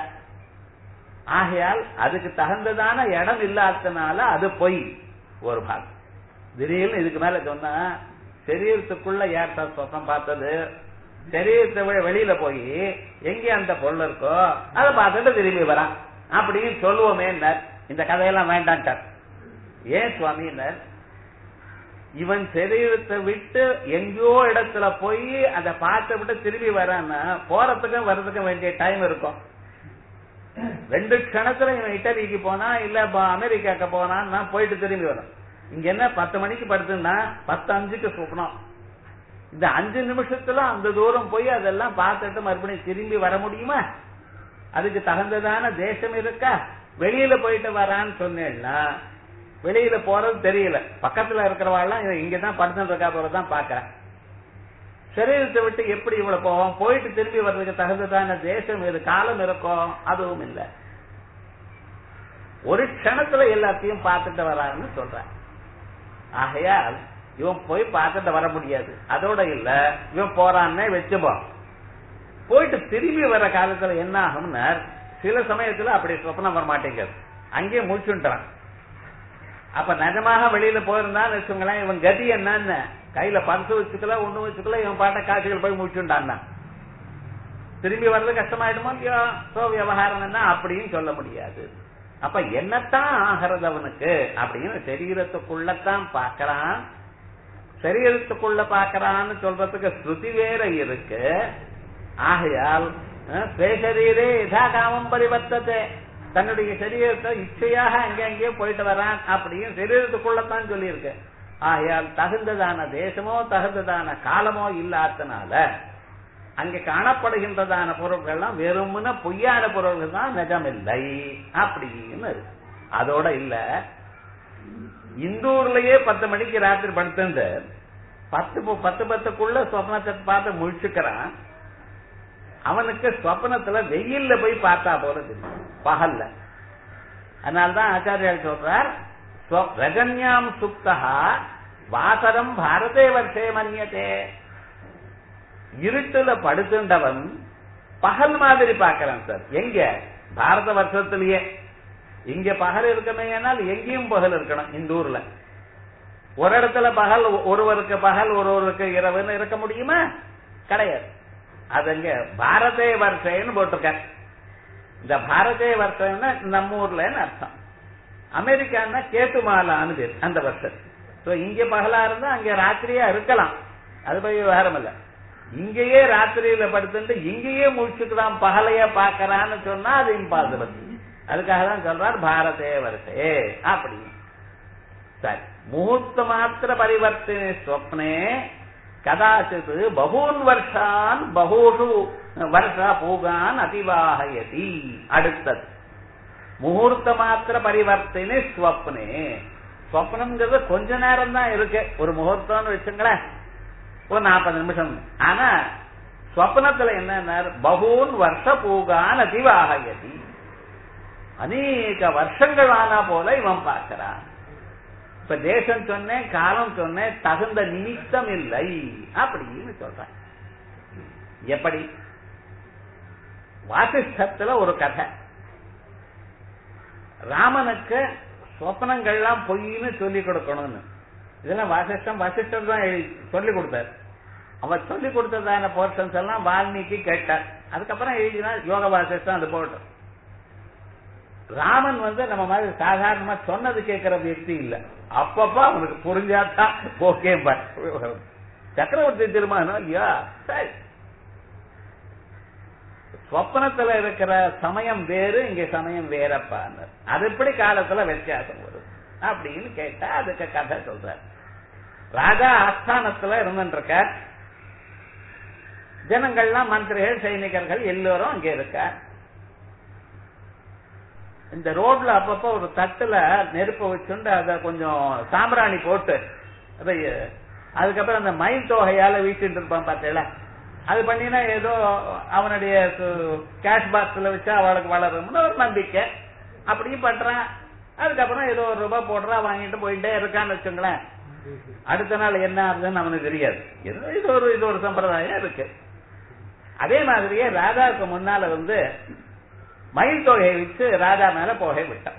ஆகையால் அதுக்கு தகுந்ததான இடம் இல்லாததுனால அது பொய் ஒரு பாகம். திடீர்னு இதுக்கு மேல சொன்னா சரீரத்துக்குள்ள ஏற்ற சொப்னம் பார்த்தது, சரீரத்தை வெளியில போய் எங்க அந்த பொருள் இருக்கோ அதை பார்த்துட்டு திரும்பி வரான் அப்படின்னு சொல்லுவோமே. இந்த கதையெல்லாம் வேண்டான்ட்டார். ஏன் சுவாமினர்? இவன் சரீரத்தை விட்டு எங்கேயோ இடத்துல போய் அதை பார்த்து விட்டு திரும்பி வரான்னா போறதுக்கும் வர்றதுக்கும் வேண்டிய டைம் இருக்கும். ரெண்டு க்ஷணத்துல இவன் இட்டலிக்கு போனா இல்ல அமெரிக்காக்கு போனான்னா போயிட்டு திரும்பி வரும். இங்க என்ன பத்து மணிக்கு படுத்துன்னா பத்து அஞ்சுக்கு சொப்னம். இந்த அஞ்சு நிமிஷத்துல அந்த தூரம் போய் அதெல்லாம் பார்த்துட்டு மறுபடியும் திரும்பி வர முடியுமா? அதுக்கு தகுந்ததான தேசம் இருக்கா? வெளியில போயிட்டு வரான்னு சொன்னேன்னா வெளியில போறது தெரியல, பக்கத்துல இருக்கிறவாள்லாம் இங்கதான் படுத்துட்டு இருக்கா போறதான் பாக்குறேன். சரீரத்தை விட்டு எப்படி இவ்வளவு போவோம்? போயிட்டு திரும்பி வர்றதுக்கு தகுந்ததான தேசம் இது காலம் இருக்கும், அதுவும் இல்லை. ஒரு க்ஷணத்துல எல்லாத்தையும் பார்த்துட்டு வரான்னு சொல்ற. ஆகையால் இவன் போய் பார்த்துட்டு வர முடியாது. அதோட இல்ல இவன் போறான்னே வச்சுப்போம். போயிட்டு திரும்பி வர காலத்துல என்ன ஆகும்னா சில சமயத்துல அப்படி சொப்னம் வர மாட்டேங்குது, அங்கேயே முடிச்சுட்டான். அப்ப நிஜமாக வெளியில போயிருந்தான்னு வச்சுங்களேன், இவன் கதி என்னன்னு கையில பரிசு வச்சுக்கல ஒண்ணு வச்சுக்கல, இவன் பாட்ட காட்சிகள் போய் முடிச்சுட்டான். திரும்பி வர்றது கஷ்டமாயிடுமோ இல்லையோ? சோ விவகாரம் என்ன அப்படின்னு சொல்ல முடியாது. அப்ப என்னத்தான் ஆகிறது அவனுக்கு அப்படின்னு சரீரத்துக்குள்ளத்தான் பாக்கிறான். சரீரத்துக்குள்ள பாக்கிறான்னு சொல்றதுக்கு ஸ்ருதி வேற இருக்கு. ஆகையால் ஸ்வேசரீரே யதா காமம் பரிவர்த்தத்தை, தன்னுடைய சரீரத்தை இச்சையாக அங்கே அங்கேயே போயிட்டு வரான் அப்படின்னு சரீரத்துக்குள்ளத்தான் சொல்லியிருக்கு. ஆகையால் தகுந்ததான தேசமோ தகுந்ததான காலமோ இல்லாதனால அங்கே காணப்படுகின்றதான பொருட்கள்லாம் வெறும்னு பொய்யான பொருள்கள் தான், நிஜமில்லை அப்படின்னு. அதோட இல்ல, இந்தூர்லயே பத்து மணிக்கு ராத்திரி படுத்து பத்து பத்து பத்துக்குள்ள சொப்னத்தை பார்த்து முழிச்சுக்கிறான். அவனுக்கு சொப்னத்துல வெயில்ல போய் பார்த்தா போல தெரியும், பகல்ல. அதனால்தான் ஆச்சாரியால் சொல்றார், ரஜன்யாம் சுப்தா வாசரம் பாரதே வர்ஷே மன்யதே. இருட்டுல படுத்துண்டவன் பகல் மாதிரி பாக்கிறான் சார். எங்க? பாரத வருஷத்திலேயே. இங்க பகல் இருக்கணும், எங்கேயும் பகல் இருக்கணும். இந்த ஊர்ல ஒரு இடத்துல பகல், ஒருவருக்கு பகல் ஒருவருக்கு இரவுன்னு இருக்க முடியுமா? கிடையாது. அதுங்க பாரதே வருஷன்னு போட்டிருக்க. இந்த பாரதே வருஷம்னா நம்ம ஊர்லன்னு அர்த்தம். அமெரிக்கான்னா கேட்டுமாலான்னு பேர் அந்த வருஷம். இங்க பகலா இருந்தா அங்க ராத்திரியா இருக்கலாம், அது போய் விவகாரம் இல்ல. இங்கேயே ராத்திரியில படுத்துட்டு இங்கேயே முடிச்சுக்கலாம், பகலையா பாக்கறான்னு சொன்னா அது இம்பாசிபிள். அதுக்காக தான் சொல்றார் பாரதே வருஷே அப்படி. சரி, முகூர்த்த மாத்திர பரிவர்த்தனை ஸ்வப்னே கதாச்சித் பகூன் வருஷான் பகூஷு வருஷா பூகான் அதிவாகயதி. அடுத்தது முகூர்த்த மாத்திர பரிவர்த்தனை ஸ்வப்னே. ஸ்வப்னம்ங்கிறது கொஞ்ச நேரம் தான் இருக்கு. ஒரு முகூர்த்தம்னு வச்சுங்களேன், ஒரு நாற்பது நிமிஷம். ஆனா ஸ்வப்னத்துல என்ன, பகூன் வருஷ பூகான் அதிவாகயதி. அநேக வருஷங்கள் ஆனா போல இவன் பார்க்கிறான். இப்ப தேசம் சொன்னேன், காலம் சொன்னேன், தகுந்த நிமித்தம் இல்லை அப்படின்னு சொல்றான். எப்படி? வாசிஷ்டத்துல ஒரு கதை. ராமனுக்கு சொப்னங்கள்லாம் பொய்ன்னு சொல்லி கொடுக்கணும்னு. இதெல்லாம் வாசிஷ்டம் வாசிஷ்டம் தான் சொல்லி கொடுத்தார். அவர் சொல்லி கொடுத்ததான போர்ஷன்ஸ் எல்லாம் வால்மீகி கேட்டார். அதுக்கப்புறம் எழுதினா யோக வாசிஷ்டம் அது போட்டோம். ராமன் வந்து நம்ம மாதிரி சாதாரணமா சொன்னது கேட்கிற வியக்தி இல்ல. அப்பப்ப அவனுக்கு புரிஞ்சாதான் ஓகே. சக்கரவர்த்தி திருமணம் இல்லையா? சரி, சொப்பனத்துல இருக்கிற சமயம் வேறு, இங்க சமயம் வேறப்பான்னு. அது எப்படி காலத்துல வித்தியாசம் வரும் அப்படின்னு கேட்டா அதுக்கு கதை சொல்ற. ராஜா ஆஸ்தானத்துல இருந்துருக்க, ஜனங்கள்லாம் மந்திரிகள் சைனிகர்கள் எல்லோரும் அங்க இருக்க. இந்த ரோட்ல அப்பப்ப ஒரு தட்டுல நெருப்ப வச்சுண்டு அத கொஞ்சம் சாம்பிராணி போட்டு அதுக்கப்புறம் அந்த மயில் தொகையால வீசிட்டு இருப்பான் பார்த்தேல, அது பண்ணினா ஏதோ அவனுடைய கேஷ் பாக்ஸ்ல வச்சா அவளுக்கு வளரும்னு ஒரு நம்பிக்கை. அப்படியும் பண்றான். அதுக்கப்புறம் ஏதோ ஒரு ரூபாய் போடுறா, வாங்கிட்டு போயிட்டே இருக்கான்னு வச்சுங்களேன். அடுத்த நாள் என்ன ஆகுதுன்னு அவனுக்கு தெரியாது. இது ஒரு இது ஒரு சம்பிரதாயம் இருக்கு. அதே மாதிரியே ராஜாவுக்கு முன்னால வந்து மயில் தொகையை வச்சு ராஜா மேல போகை விட்டான்.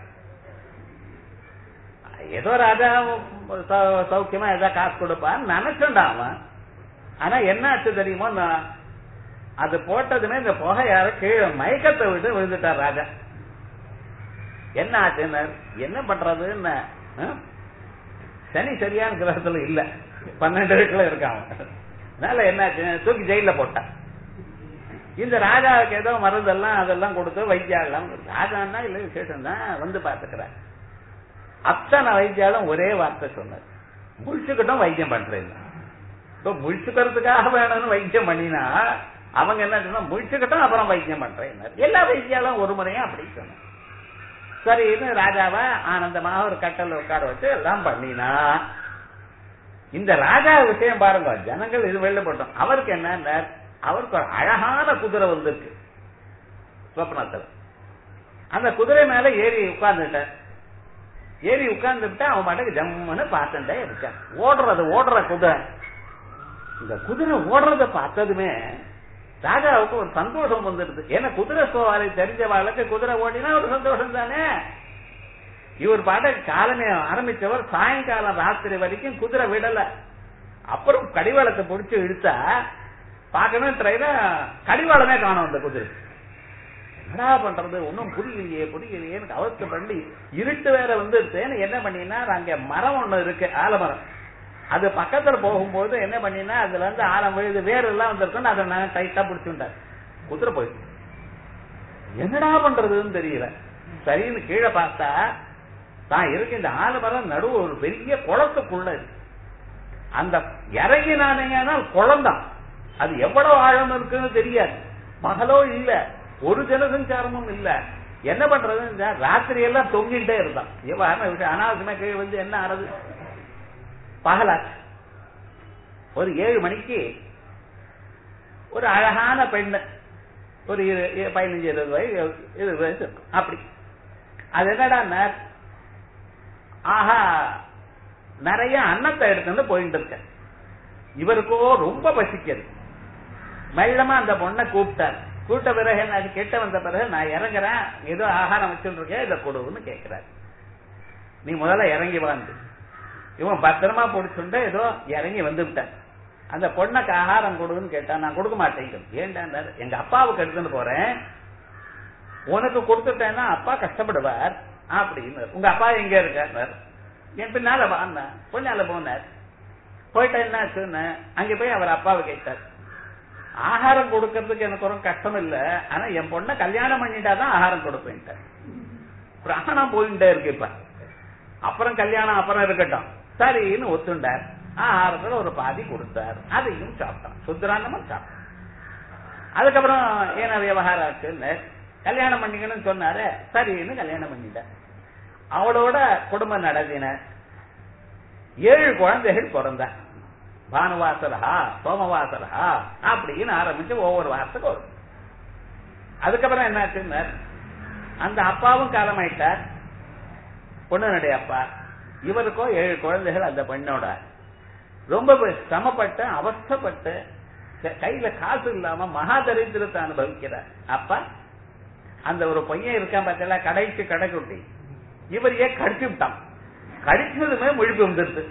ஏதோ ராஜா சௌக்கியமா ஏதாவது காசு கொடுப்பான்னு நினைச்சுட்டான் அவன். ஆனா என்ன ஆச்சு தெரியுமோ, அது போட்டதுமே இந்த புகை யார கீழே மயக்கத்தை விட்டு விழுந்துட்டார் ராஜா. என்ன ஆச்சுன்னு என்ன பண்றதுன்னு சனி சரியான கிரகத்துல இல்ல, பன்னெண்டு வீட்டுல இருக்காங்க. அதனால என்ன ஆச்சு, தூக்கி ஜெயில போட்டான். இந்த ராஜாவுக்கு ஏதோ மருந்தெல்லாம் அதெல்லாம் கொடுத்து வைத்தியாகலாம். ராஜான்னா இல்ல விசேஷம் தான் வந்து பாத்துக்கிறார். அத்தனை வைத்தியாலும் ஒரே வார்த்தை சொன்னார், முழிச்சுக்கிட்டும் வைத்தியம் பண்றேன். இப்ப முழிச்சுக்கிறதுக்காக வேணும்னு வைத்தியம் பண்ணினா அவங்க என்ன சொன்னா, முழிச்சுக்கிட்டும் அப்புறம் வைத்தியம் பண்றேன். எல்லா வைத்தியாலும் ஒரு முறையும் அப்படி சொன்ன. சரின்னு ராஜாவை ஆனந்தமாக ஒரு கட்டல் உட்கார வச்சு எல்லாம் பண்ணினா. இந்த ராஜா விஷயம் பாருங்க, ஜனங்கள் இது வெளில போட்டோம். அவருக்கு என்ன, அவருக்கு ஒரு அழகான குதிரை வந்திருக்கு சொப்னத்தில். அந்த குதிரை மேல ஏறி உட்கார்ந்துட்ட ஏறி உட்கார்ந்துட்டா அவன் பாட்டுக்கு ஜம்முன்னு பார்த்துட்டே இருக்கான். ஓடுறது ஓடுற குதிரை. இந்த குதிரை ஓடுறத பார்த்ததுமே ராஜாவுக்கு ஒரு சந்தோஷம் வந்துடுது. ஏன்னா குதிரை சோவாரி தெரிஞ்சவாளுக்கு குதிரை ஓடினா ஒரு சந்தோஷம் தானே. இவர் பாட்ட காலமே ஆரம்பிச்சவர் சாயங்காலம் ராத்திரி வரைக்கும் குதிரை விடல. அப்புறம் கடிவாளத்தை பிடிச்சு இழுத்தா பார்க்கணும் ட்ரெயின கடிவாளமே காணும். அந்த குதிரை என்னடா பண்றது, ஒன்னும் புரியலையே புரியலையே அவஸ்தை பண்ணி இருட்டு வேற வந்துருச்சேன்னு என்ன பண்ணினா, அங்க மரம் ஒண்ணு இருக்கு, ஆலமரம். அது பக்கத்துல போகும்போது என்ன பண்ணினா அதுல இருந்து ஆழம் விழுது வேறு எல்லாம் வந்திருக்கும். அதை நான் டைட்டா பிடிச்சுட்டார். குதிரை போயிடுச்சு. என்னடா பண்றதுன்னு தெரியல. சரின்னு கீழே பார்த்தா தான் இருக்கு இந்த ஆலமரம் நடுவு ஒரு பெரிய குளத்துக்குள்ள இருக்கு. அந்த இறங்கினானீங்கன்னா குளம்தான். அது எவ்வளவு ஆழம் இருக்குன்னு தெரியாது. பகலோ இல்ல, ஒரு ஜனசஞ்சாரமும் இல்ல. என்ன பண்றது? ராத்திரி எல்லாம் தொங்கிட்டே இருந்தான். எவ்வளவு அனாவசியமா கீழே வந்து என்ன ஆறது? பகலாச்சு. ஒரு ஏழு மணிக்கு ஒரு அழகான பெண்ணு, ஒரு பதினஞ்சு இருபது வயசு இருபது வயசு இருக்கும். அப்படி அது என்னடா, ஆஹா நிறைய அன்னத்தை எடுத்துட்டு போயிட்டு இருக்க. இவருக்கோ ரொம்ப பசிக்கிறது. மெல்லமா அந்த பொண்ணை கூப்பிட்டார். கூட்ட பிறகு என்ன கெட்ட வந்த பிறகு நான் இறங்குறேன், ஏதோ ஆகாரம் வச்சுட்டு இருக்கேன், இதை கொடுன்னு கேட்கிறார். நீ முதல்ல இறங்கி வந்து இவன் பத்திரமா பிடிச்சுட்டு ஏதோ இறங்கி வந்து விட்டான். அந்த பொண்ணுக்கு ஆகாரம் கொடுன்னு கேட்டான். நான் கொடுக்க மாட்டேன். ஏன்டா? எங்க அப்பாவுக்கு எடுத்துட்டு போறேன், உனக்கு கொடுத்துட்டேன்னா அப்பா கஷ்டப்படுவார் அப்படின்னு. உங்க அப்பா எங்க இருக்கார்? என் பின்னால வாங்க. பொண்ணால போனார். போயிட்டா என்னாச்சுன்னு அங்க போய் அவர் அப்பாவை கேட்டார். ஆகாரம் கொடுக்கறதுக்கு எனக்கு ஒரு கஷ்டம் இல்ல, ஆனா என் பொண்ணை கல்யாணம் பண்ணிட்டாதான் ஆகாரம் கொடுப்பேன். பிராணம் போயிட்டே இருக்கு. இப்ப அப்புறம் கல்யாணம் அப்புறம் இருக்கட்டும் சரின்னு ஒத்துண்டார். ஆகாரத்துல ஒரு பாதி கொடுத்தார். அதையும் சாப்பிட்டான். சுத்தரானமா சாப்பிட்டான். அதுக்கப்புறம் ஏன்னா விவகாரம் ஆச்சுன்னு கல்யாணம் பண்ணிக்கணும்னு சொன்னாரு. சரின்னு கல்யாணம் பண்ணிட்டார். அவளோட குடும்பம் நடத்தின. ஏழு குழந்தைகள் பிறந்த. பானுவாசலா, சோமவாசலா அப்படின்னு ஆரம்பிச்சு ஒவ்வொரு வாரத்துக்கு வரும். அதுக்கப்புறம் என்னாச்சுன்னு அந்த அப்பாவும் காலமாயிட்டார். பொண்ணுடைய அப்பா. இவருக்கோ ஏழு குழந்தைகள். அந்த பெண்ணோட ரொம்ப சிரமப்பட்டு அவஸ்தப்பட்டு கையில காசு இல்லாம மகாதரித்திரத்தை அனுபவிக்கிறார். அப்ப அந்த ஒரு பையன் இருக்கான் பார்த்தா கடைக்கு கடைக்குட்டி, இவரையே கடிச்சு விட்டான். கடிச்சதுமே முழிப்பு வந்துருது.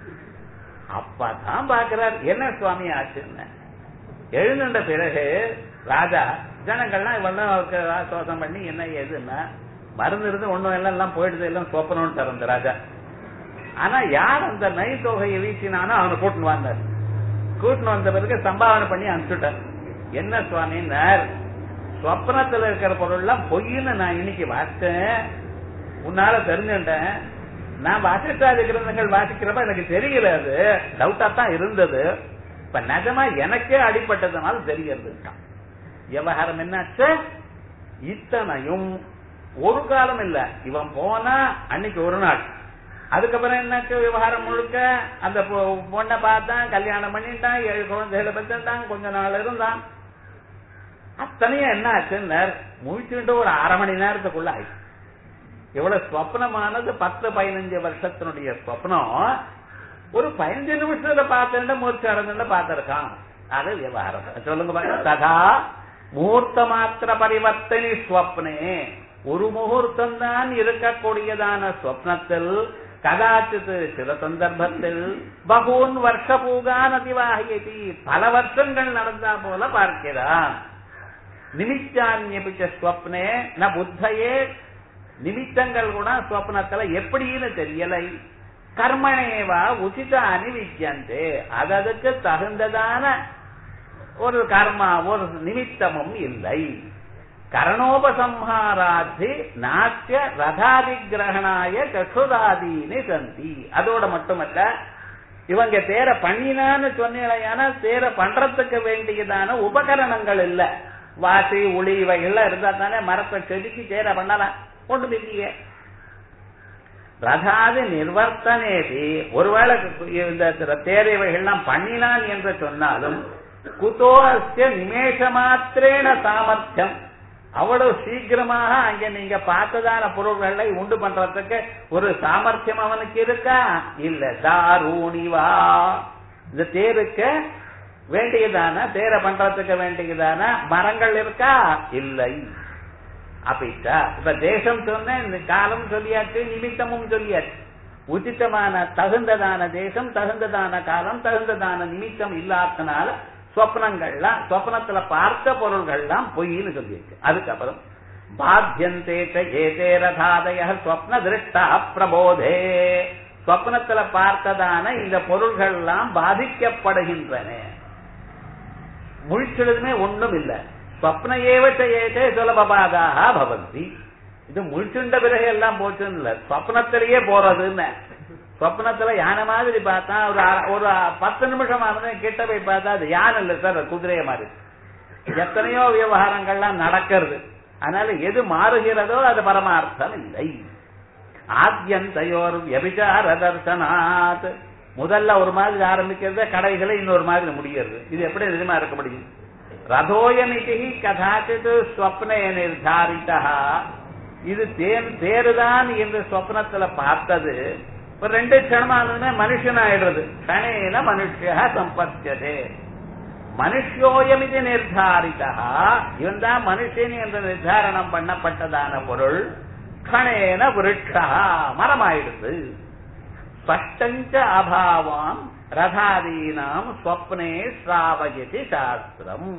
அப்பதான் பாக்குறார் என்ன சுவாமி ஆச்சுன்னு. எழுந்துட்ட பிறகு ராஜா ஜனங்கள்லாம் இவெல்லாம் சோசம் பண்ணி என்ன ஏதுன்னா மருந்து இருந்து ஒண்ணும் எல்லாம் எல்லாம் போயிடுது, எல்லாம் சோப்பனோன்னு தரந்த ராஜா. ஆனா யார் அந்த நை தொகையை வீசினானோ அவனை கூட்டுன்னு வந்தார். கூட்டுன்னு வந்த பிறகு சம்பாவனை பண்ணி அனுப்பிச்சுட்டார். என்ன சுவாமின்னார், சொப்னத்துல இருக்கிற பொருள் எல்லாம் பொய்ன்னு நான் இன்னைக்கு வாசித்தேன், உன்னால தெரிஞ்சுட்டேன். நான் வாசிக்காத கிரந்தங்கள் வாசிக்கிறப்ப எனக்கு தெரியல, அது டவுட்டா தான் இருந்தது. இப்ப நிஜமா எனக்கே அடிப்பட்டதுனால தெரிகிறது. விவகாரம் என்னாச்சு? இத்தனையும் ஒரு காலம் இல்ல, இவன் போனா அன்னைக்கு ஒரு நாள். அதுக்கப்புறம் என்னாச்சு? விவகாரம் முழுக்க அந்த பொண்ணை பார்த்தான், கல்யாணம் பண்ணிட்டான், ஏழு குழந்தைகளை பெற்றான், கொஞ்ச நாள் இருந்தான். அத்தனையும் என்ன ஆச்சுன்னு முழிச்சுட்டு ஒரு அரை மணி நேரத்துக்குள்ள ஆயிடுச்சு. இவ்வளவு ஸ்வப்னமானது பத்து பதினஞ்சு வருஷத்தினுடைய ஸ்வப்னம் ஒரு பதினஞ்சு நிமிஷத்துல பார்த்து மூர்த்தி அடைஞ்சு பார்த்திருக்கான். அது விவகாரம். சொல்லுங்க. ததா முகூர்த்த மாத்திர பரிவர்த்தனை ஸ்வப்னே, ஒரு முகூர்த்தம் தான் இருக்கக்கூடியதான ஸ்வப்னத்தில் கதாச்சித்து சில சந்தர்ப்பத்தில் பகூன் வருஷ பூகான் அதிவாகியதி, பல வருஷங்கள் நடந்தா போல பார்க்கிறான். நிமித்தான்யபிச்ச ஸ்வப்னே ந புத்தையே, நிமித்தங்கள் கூட ஸ்வப்னத்துல எப்படின்னு தெரியலை. கர்மணேவா உச்சித அனிவிஜந்தே, அதற்கு தகுந்ததான ஒரு கர்மா ஒரு நிமித்தமும் இல்லை. கரணோபசம்ஹாராதி நாட்டிய ரதாதிகிரகணாய சற்றுராதீனி சந்தி. அதோட மட்டுமல்ல, இவங்க தேர பண்ணினான்னு சொன்னா தேர பண்றதுக்கு வேண்டியதான உபகரணங்கள் இல்ல. வாசி உளி இவைகள்லாம் இருந்தா தானே மரத்தை செதுக்கி தேர பண்ணலாம். ஒன்று இல்லையே. ரதாதி நிர்வர்த்தனேதி, ஒருவேளை இந்த தேரைவைகள்லாம் பண்ணினான் என்று சொன்னாலும் குதோ அஸ்ய நிமேஷ மாத்திரேன சாமர்த்தியம், அவ்வளவு சீக்கிரமாக அங்க நீங்க பார்த்ததான பொருள்களை உண்டு பண்றதுக்கு ஒரு சாமர்த்தியம் அவனுக்கு இருக்கா? இல்ல. தாரூணிவா, இந்த தேருக்கு வேண்டியதான தேரை பண்றதுக்கு வேண்டியதான மரங்கள் இருக்கா? இல்லை. அப்படிட்டா இப்ப தேசம் சொன்ன காலம் சொல்லியாச்சு, நிமித்தமும் சொல்லியாச்சு. உச்சிதமான தகுந்ததான தேசம், தகுந்ததான காலம், தகுந்ததான நிமித்தம் இல்லாதனால ஸ்வப்னங்கள்லாம் ஸ்வப்னத்துல பார்த்த பொருள்கள்லாம் பொய்ன்னு சொல்லியிருக்கு. அதுக்கப்புறம் பாத்தியந்தே ஏதே ரதாதய ஸ்வப்ன திருஷ்டா பிரபோதே, சொப்னத்துல பார்த்ததான இந்த பொருள்கள் எல்லாம் பாதிக்கப்படுகின்றன. முழிச்சதுமே ஒண்ணும் இல்ல. ஸ்வப்ன ஏவ செய்யே சுலபபாதாக பவந்தி. இது முழிச்சுண்ட பிறகு எல்லாம் போச்சுன்னு இல்ல, ஸ்வப்னத்திலேயே போறதுன்னு. ஸ்வப்னத்துல யானை மாதிரி பார்த்தா ஒரு ஒரு பத்து நிமிஷம் ஆனது கிட்ட போய் பார்த்தா அது யானை இல்ல சார், குதிரைய மாதிரி. எத்தனையோ விவகாரங்கள்லாம் நடக்கிறது. அதனால எது மாறுகிறதோ அது பரமார்த்தம் இல்லை. ஆத்யந்தயோர் வியபிசார தர்சனாத். முதல்ல ஒரு மாதிரி ஆரம்பிக்கிறது, கடைகளை இன்னொரு மாதிரி முடிகிறது. இது எப்படி நிஜமா இருக்க முடியும்? ரதோயமிதி கதாச்சித் ஸ்வப்னே நிர்தாரிதா. இது தேன் தேருதான் என்று ஸ்வப்னத்துல பார்த்தது ஒரு ரெண்டு க்ஷணமானதுமே மனுஷன் ஆயிடுறது. கணேன மனுஷ சம்பத்தியதே. மனுஷோயமிதி நிர்தாரிதா. இவன் தான் மனுஷன் என்று நிர்தாரணம் பண்ணப்பட்டதான பொருள் கணேன விருட்சா மரமாயிடுது. ஸ்பஷ்டஞ்ச அபாவாம் ரதாதீனாம் ஸ்வப்னே ஸ்ராவயதி சாஸ்திரம்.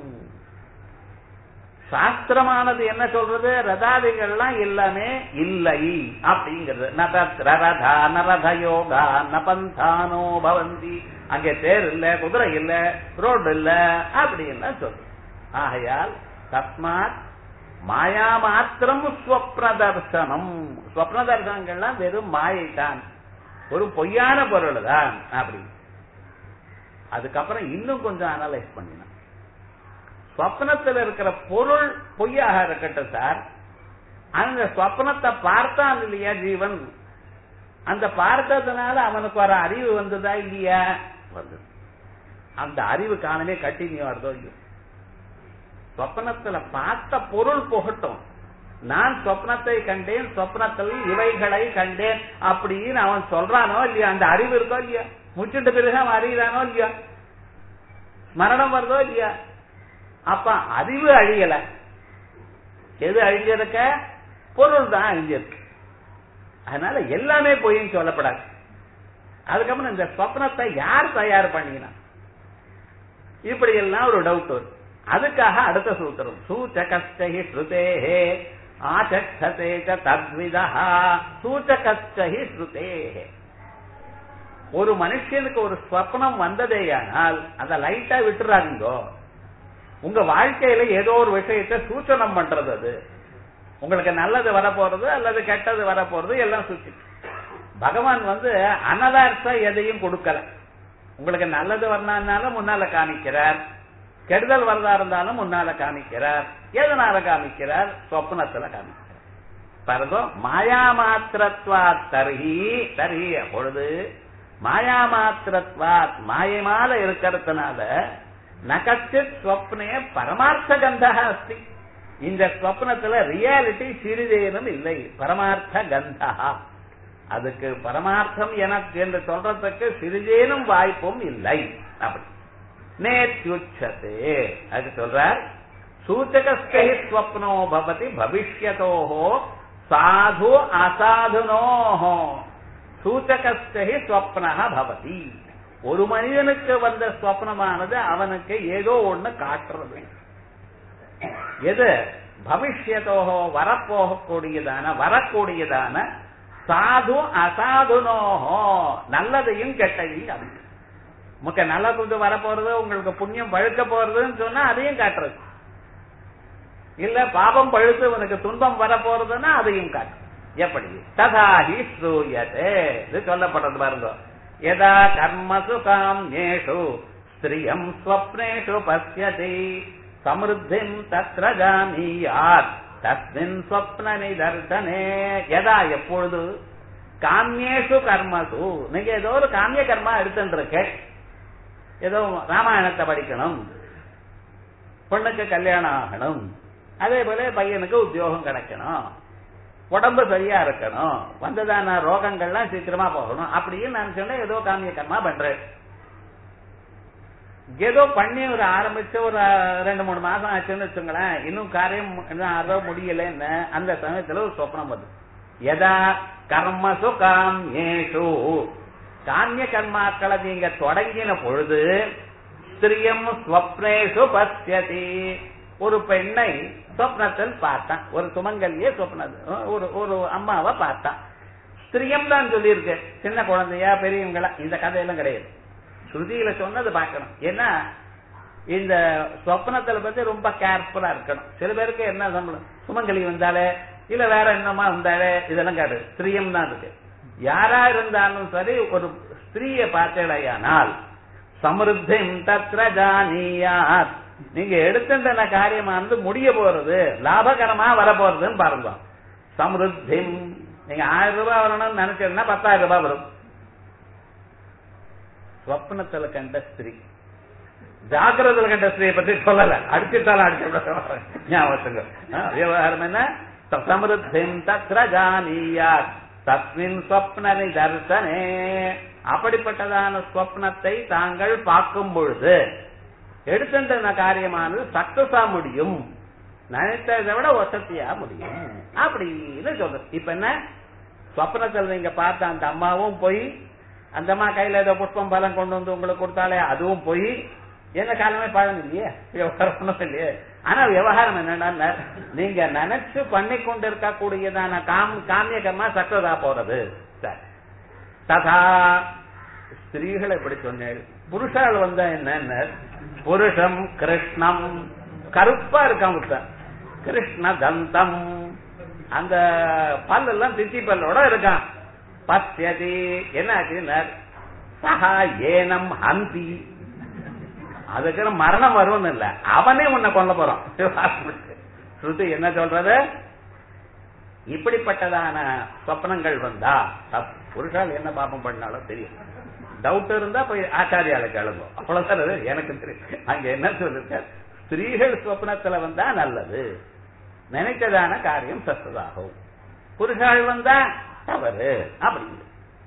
சாஸ்திரமானது என்ன சொல்றது? ரதாதிகள்லாம் எல்லாமே இல்லை அப்படிங்கிறது. நரதா நரத யோகா நபந்தானோ பவந்தி. அங்கே தேர் இல்ல, குதிரை இல்ல, ரோடு இல்ல அப்படின்னு சொல்றது. ஆகையால் தஸ்மாத் மாயா மாத்திரம் ஸ்வப்ன தர்சனம். ஸ்வப்ன தர்சனங்கள்லாம் வெறும் மாயை தான், ஒரு பொய்யான பொருள் தான் அப்படி. அதுக்கப்புறம் இன்னும் கொஞ்சம் அனலைஸ் பண்ணினா ஸ்வப்னத்தில் இருக்கிற பொருள் பொய்யாக இருக்கட்டும் சார், அந்த ஸ்வப்னத்தை பார்த்தான் இல்லையா ஜீவன், அந்த பார்த்ததுனால அவனுக்கு வர அறிவு வந்ததா இல்லையா? வந்தது. அந்த அறிவு காணமே கண்டினியூ ஆகுதோ இல்லையோ. ஸ்வப்னத்துல பார்த்த பொருள் போகட்டும், நான் சொப்னத்தை கண்டேன், சொப்னத்தில் இவைகளை கண்டேன் அப்படின்னு அவன் சொல்றானோ இல்லையா? அந்த அறிவு இருக்கோ இல்லையா? முச்சிட்ட பிறகு அவன் அறிகிறானோ இல்லையா? ஸ்மரணம் வருதோ இல்லையா? அப்ப அறிவு அழியல. எது அழிஞ்சிருக்க? பொருள் தான் அழிஞ்சிருக்கு. அதனால எல்லாமே பொய்ன்னு சொல்லப்படாது. அதுக்கப்புறம் இந்த சொப்னத்தை யார் தயார் பண்ணினா இப்படி எல்லாம் ஒரு டவுட் வரும். அதுக்காக அடுத்த சூத்திரம் சூச்சகஸ்டஹி ஸ்ருதேஹே ஆசக்ஷதே ச தத்விதஹ. சூச்சகஸ்டஹி ஸ்ருதேஹே. ஒரு மனுஷனுக்கு ஒரு ஸ்வப்னம் வந்ததேயானால் அதை லைட்டா விட்டுறாதீங்கோ. உங்க வாழ்க்கையில ஏதோ ஒரு விஷயத்தை சூச்சனம் பண்றது. அது உங்களுக்கு நல்லது வரப்போறது அல்லது கெட்டது வரப்போறது எல்லாம் சூச்சி. பகவான் வந்து அனதார்த்த எதையும் கொடுக்கல. உங்களுக்கு நல்லது வரனாலும் முன்னால காமிக்கிறார், கெடுதல் வரதா இருந்தாலும் முன்னால காமிக்கிறார். எதனால காமிக்கிறார்? சொப்னத்துல காமிக்கிறார். பாருங்க, மாயா மாத்திரத்வாத் தர்ஹி தர்ஹி. அப்பொழுது மாயா மாத்திரத்வாத் மாயமால இருக்கிறதுனால நகச்சித் ஸ்வப்னே பரமார்த்த கந்தா அஸ்தி. இந்த ஸ்வப்னத்துல ரியாலிட்டி சிறிதேனும் இல்லை, பரமார்த்த கந்தா. அதுக்கு பரமார்த்தம் எனக்கு என்று சொல்றதுக்கு சிறிதேனும் வாய்ப்பும் இல்லை. அப்படி நேத்யுச்சதே அது சொல்றார். சூச்சகஸ்தை ஸ்வப்னோ பவதி பவிஷ்யதோஹோ சாது அசாதுனோஹோ. சூச்சகஸ்தை ஸ்வப்னஹ பவதி. ஒரு மனிதனுக்கு வந்த ஸ்வப்னமானது அவனுக்கு ஏதோ ஒண்ணு காட்டுறது. எது? பவிஷ்யத்தோஹோ வரப்போகக்கூடியதான வரக்கூடியதான சாது அசாதுனோஹோ நல்லதையும் கெட்டையும் காமிக்கும். உங்களுக்கு நல்ல கொஞ்சம் வரப்போறது, உங்களுக்கு புண்ணியம் பழுக்க போறதுன்னு சொன்னா அதையும் காட்டுறது. இல்ல பாபம் பழுத்து உனக்கு துன்பம் வரப்போறதுன்னா அதையும் காட்டு. எப்படி? ததாஹி ஸ்ரூயதே. இது சொல்லப்படுறது பாருங்க. யதா கர்மசு காம்யேஷு ஸ்திரியம் ஸ்வப்னேஷு பஸ்யதி சம்ருத்திம் தத்ர ஜானியாத் தஸ்மின் ஸ்வப்ன நிதர்சனே. யதா எப்பொழுது காம்யேஷு கர்மசு, நீங்க ஏதோ ஒரு காமிய கர்மா எடுத்துருக்க, ஏதோ ராமாயணத்தை படிக்கணும், பொண்ணுக்கு கல்யாணம் ஆகணும், அதே போல பையனுக்கு உத்தியோகம் கிடைக்கணும், உடம்பு சரியா இருக்கணும், வந்ததான ரோகங்கள்லாம் சீக்கிரமா போகணும் அப்படின்னு நான் சொன்னேன். ஏதோ காமிய கர்மா பண்றேன். ஏதோ பண்ணி ஒரு ஆரம்பிச்சு ஒரு ரெண்டு மூணு மாசம் ஆச்சுன்னு வச்சுங்களேன், இன்னும் காரியம் அதோ முடியல. அந்த சமயத்துல ஒரு சொப்னம் வருது. எதா கர்மசு காம்யேஷு, காமிய கர்மாக்களை நீங்க தொடங்கின பொழுது ஸ்திரியம் ஸ்வப்னேஷு பஸ்யதி, ஒரு பெண்ணை சொப்னத்தில் பார்த்தான். ஒரு சுமங்கலியே சொப்ன ஒரு ஒரு அம்மாவை பார்த்தான். ஸ்திரியம் தான் சொல்லியிருக்கு. சின்ன குழந்தையா பெரியவங்களா இந்த கதையெல்லாம் கிடையாது. ஸ்ருதியில சொன்னது பார்க்கணும். ஏன்னா இந்த சொப்னத்துல பத்தி ரொம்ப கேர்ஃபுல்லா இருக்கணும். சில பேருக்கு என்ன சம்பளம் சுமங்கலி வந்தாலே இல்ல வேற என்னமா வந்தாலே இதெல்லாம் காட்டு ஸ்திரியம் தான் இருக்கு. யாரா இருந்தாலும் சரி ஒரு ஸ்திரீய பார்த்தேடையானால் சமிருத்திம் தத்ர ஜானியாத், நீங்க எடுத்துட்ட காரியமானது முடிய போறது லாபகரமா வர போறதுன்னு பாருங்க. சமிருத்திம் நீங்க ஆயிரம் ரூபாய் வரணும்னு நினைச்சீங்கன்னா பத்தாயிரம் ரூபாய் வரும். ஸ்வப்னத்துல கண்ட ஸ்திரீ, ஜாக்கிரதையில கண்ட ஸ்திரீயை பத்தி சொல்லல, அடிச்சுட்டாலும் அடிச்சு ஞாபகத்துங்க. விவகாரம் என்ன? சமிருத்திம் தத்ர ஜானியாத் தஸ்மின் ஸ்வப்ன நிதர்சனே, அப்படிப்பட்டதான ஸ்வப்னத்தை தாங்கள் பார்க்கும் பொழுது எடுத்துட்ட காரியமானது சக்சஸா முடியும், நினைத்ததை விட வசதியா முடியும் அப்படின்னு சொல்றது. இப்ப என்ன ஸ்வப்னத்தில் நீங்க பார்த்த அந்த அம்மாவும் போய், அந்த அம்மா கையில ஏதோ புஷ்பம் பலம் கொண்டு வந்து உங்களுக்கு கொடுத்தாலே அதுவும் போய், என்ன காலமே பழம் இல்லையே, விவகாரம் இல்லையே. ஆனா விவகாரம் என்னன்னா நீங்க நினைச்சு பண்ணி கொண்டு இருக்கக்கூடியதான காம் காமியகமா சக்சஸா போறது. ததா ஸ்திரீகள் எப்படி சொன்னேன், புருஷால் வந்தா என்ன, புருஷம் கிருஷ்ணம் கருப்பா இருக்கான், கிருஷ்ண தந்தம் அந்த பல்லெல்லாம் பிச்சி பல்லோட இருக்கான். பசியதி என்ன ஆச்சுன்னா சஹா ஏனம் ஹந்தி, அதுக்கு மரணம் வரும்னு இல்ல, அவனே உன்னை கொல்ல போறான். ஸ்ருதி என்ன சொல்றது? இப்படிப்பட்டதான சொப்னங்கள் வந்தா புருஷால் என்ன பாப்பம் பண்ணாலும் தெரியும். டவுட் இருந்தா போய் ஆச்சாரியாளுக்கு எழுதும், அவ்வளவுதான் எனக்கு தெரியும். அங்க என்ன சொல்லிருக்க, ஸ்திரீகள் சொப்னத்துல வந்தா நல்லது, நினைத்ததான காரியம் சஸ்ததாகும். புருஷால் வந்தா தவறு அப்படிங்கிறது.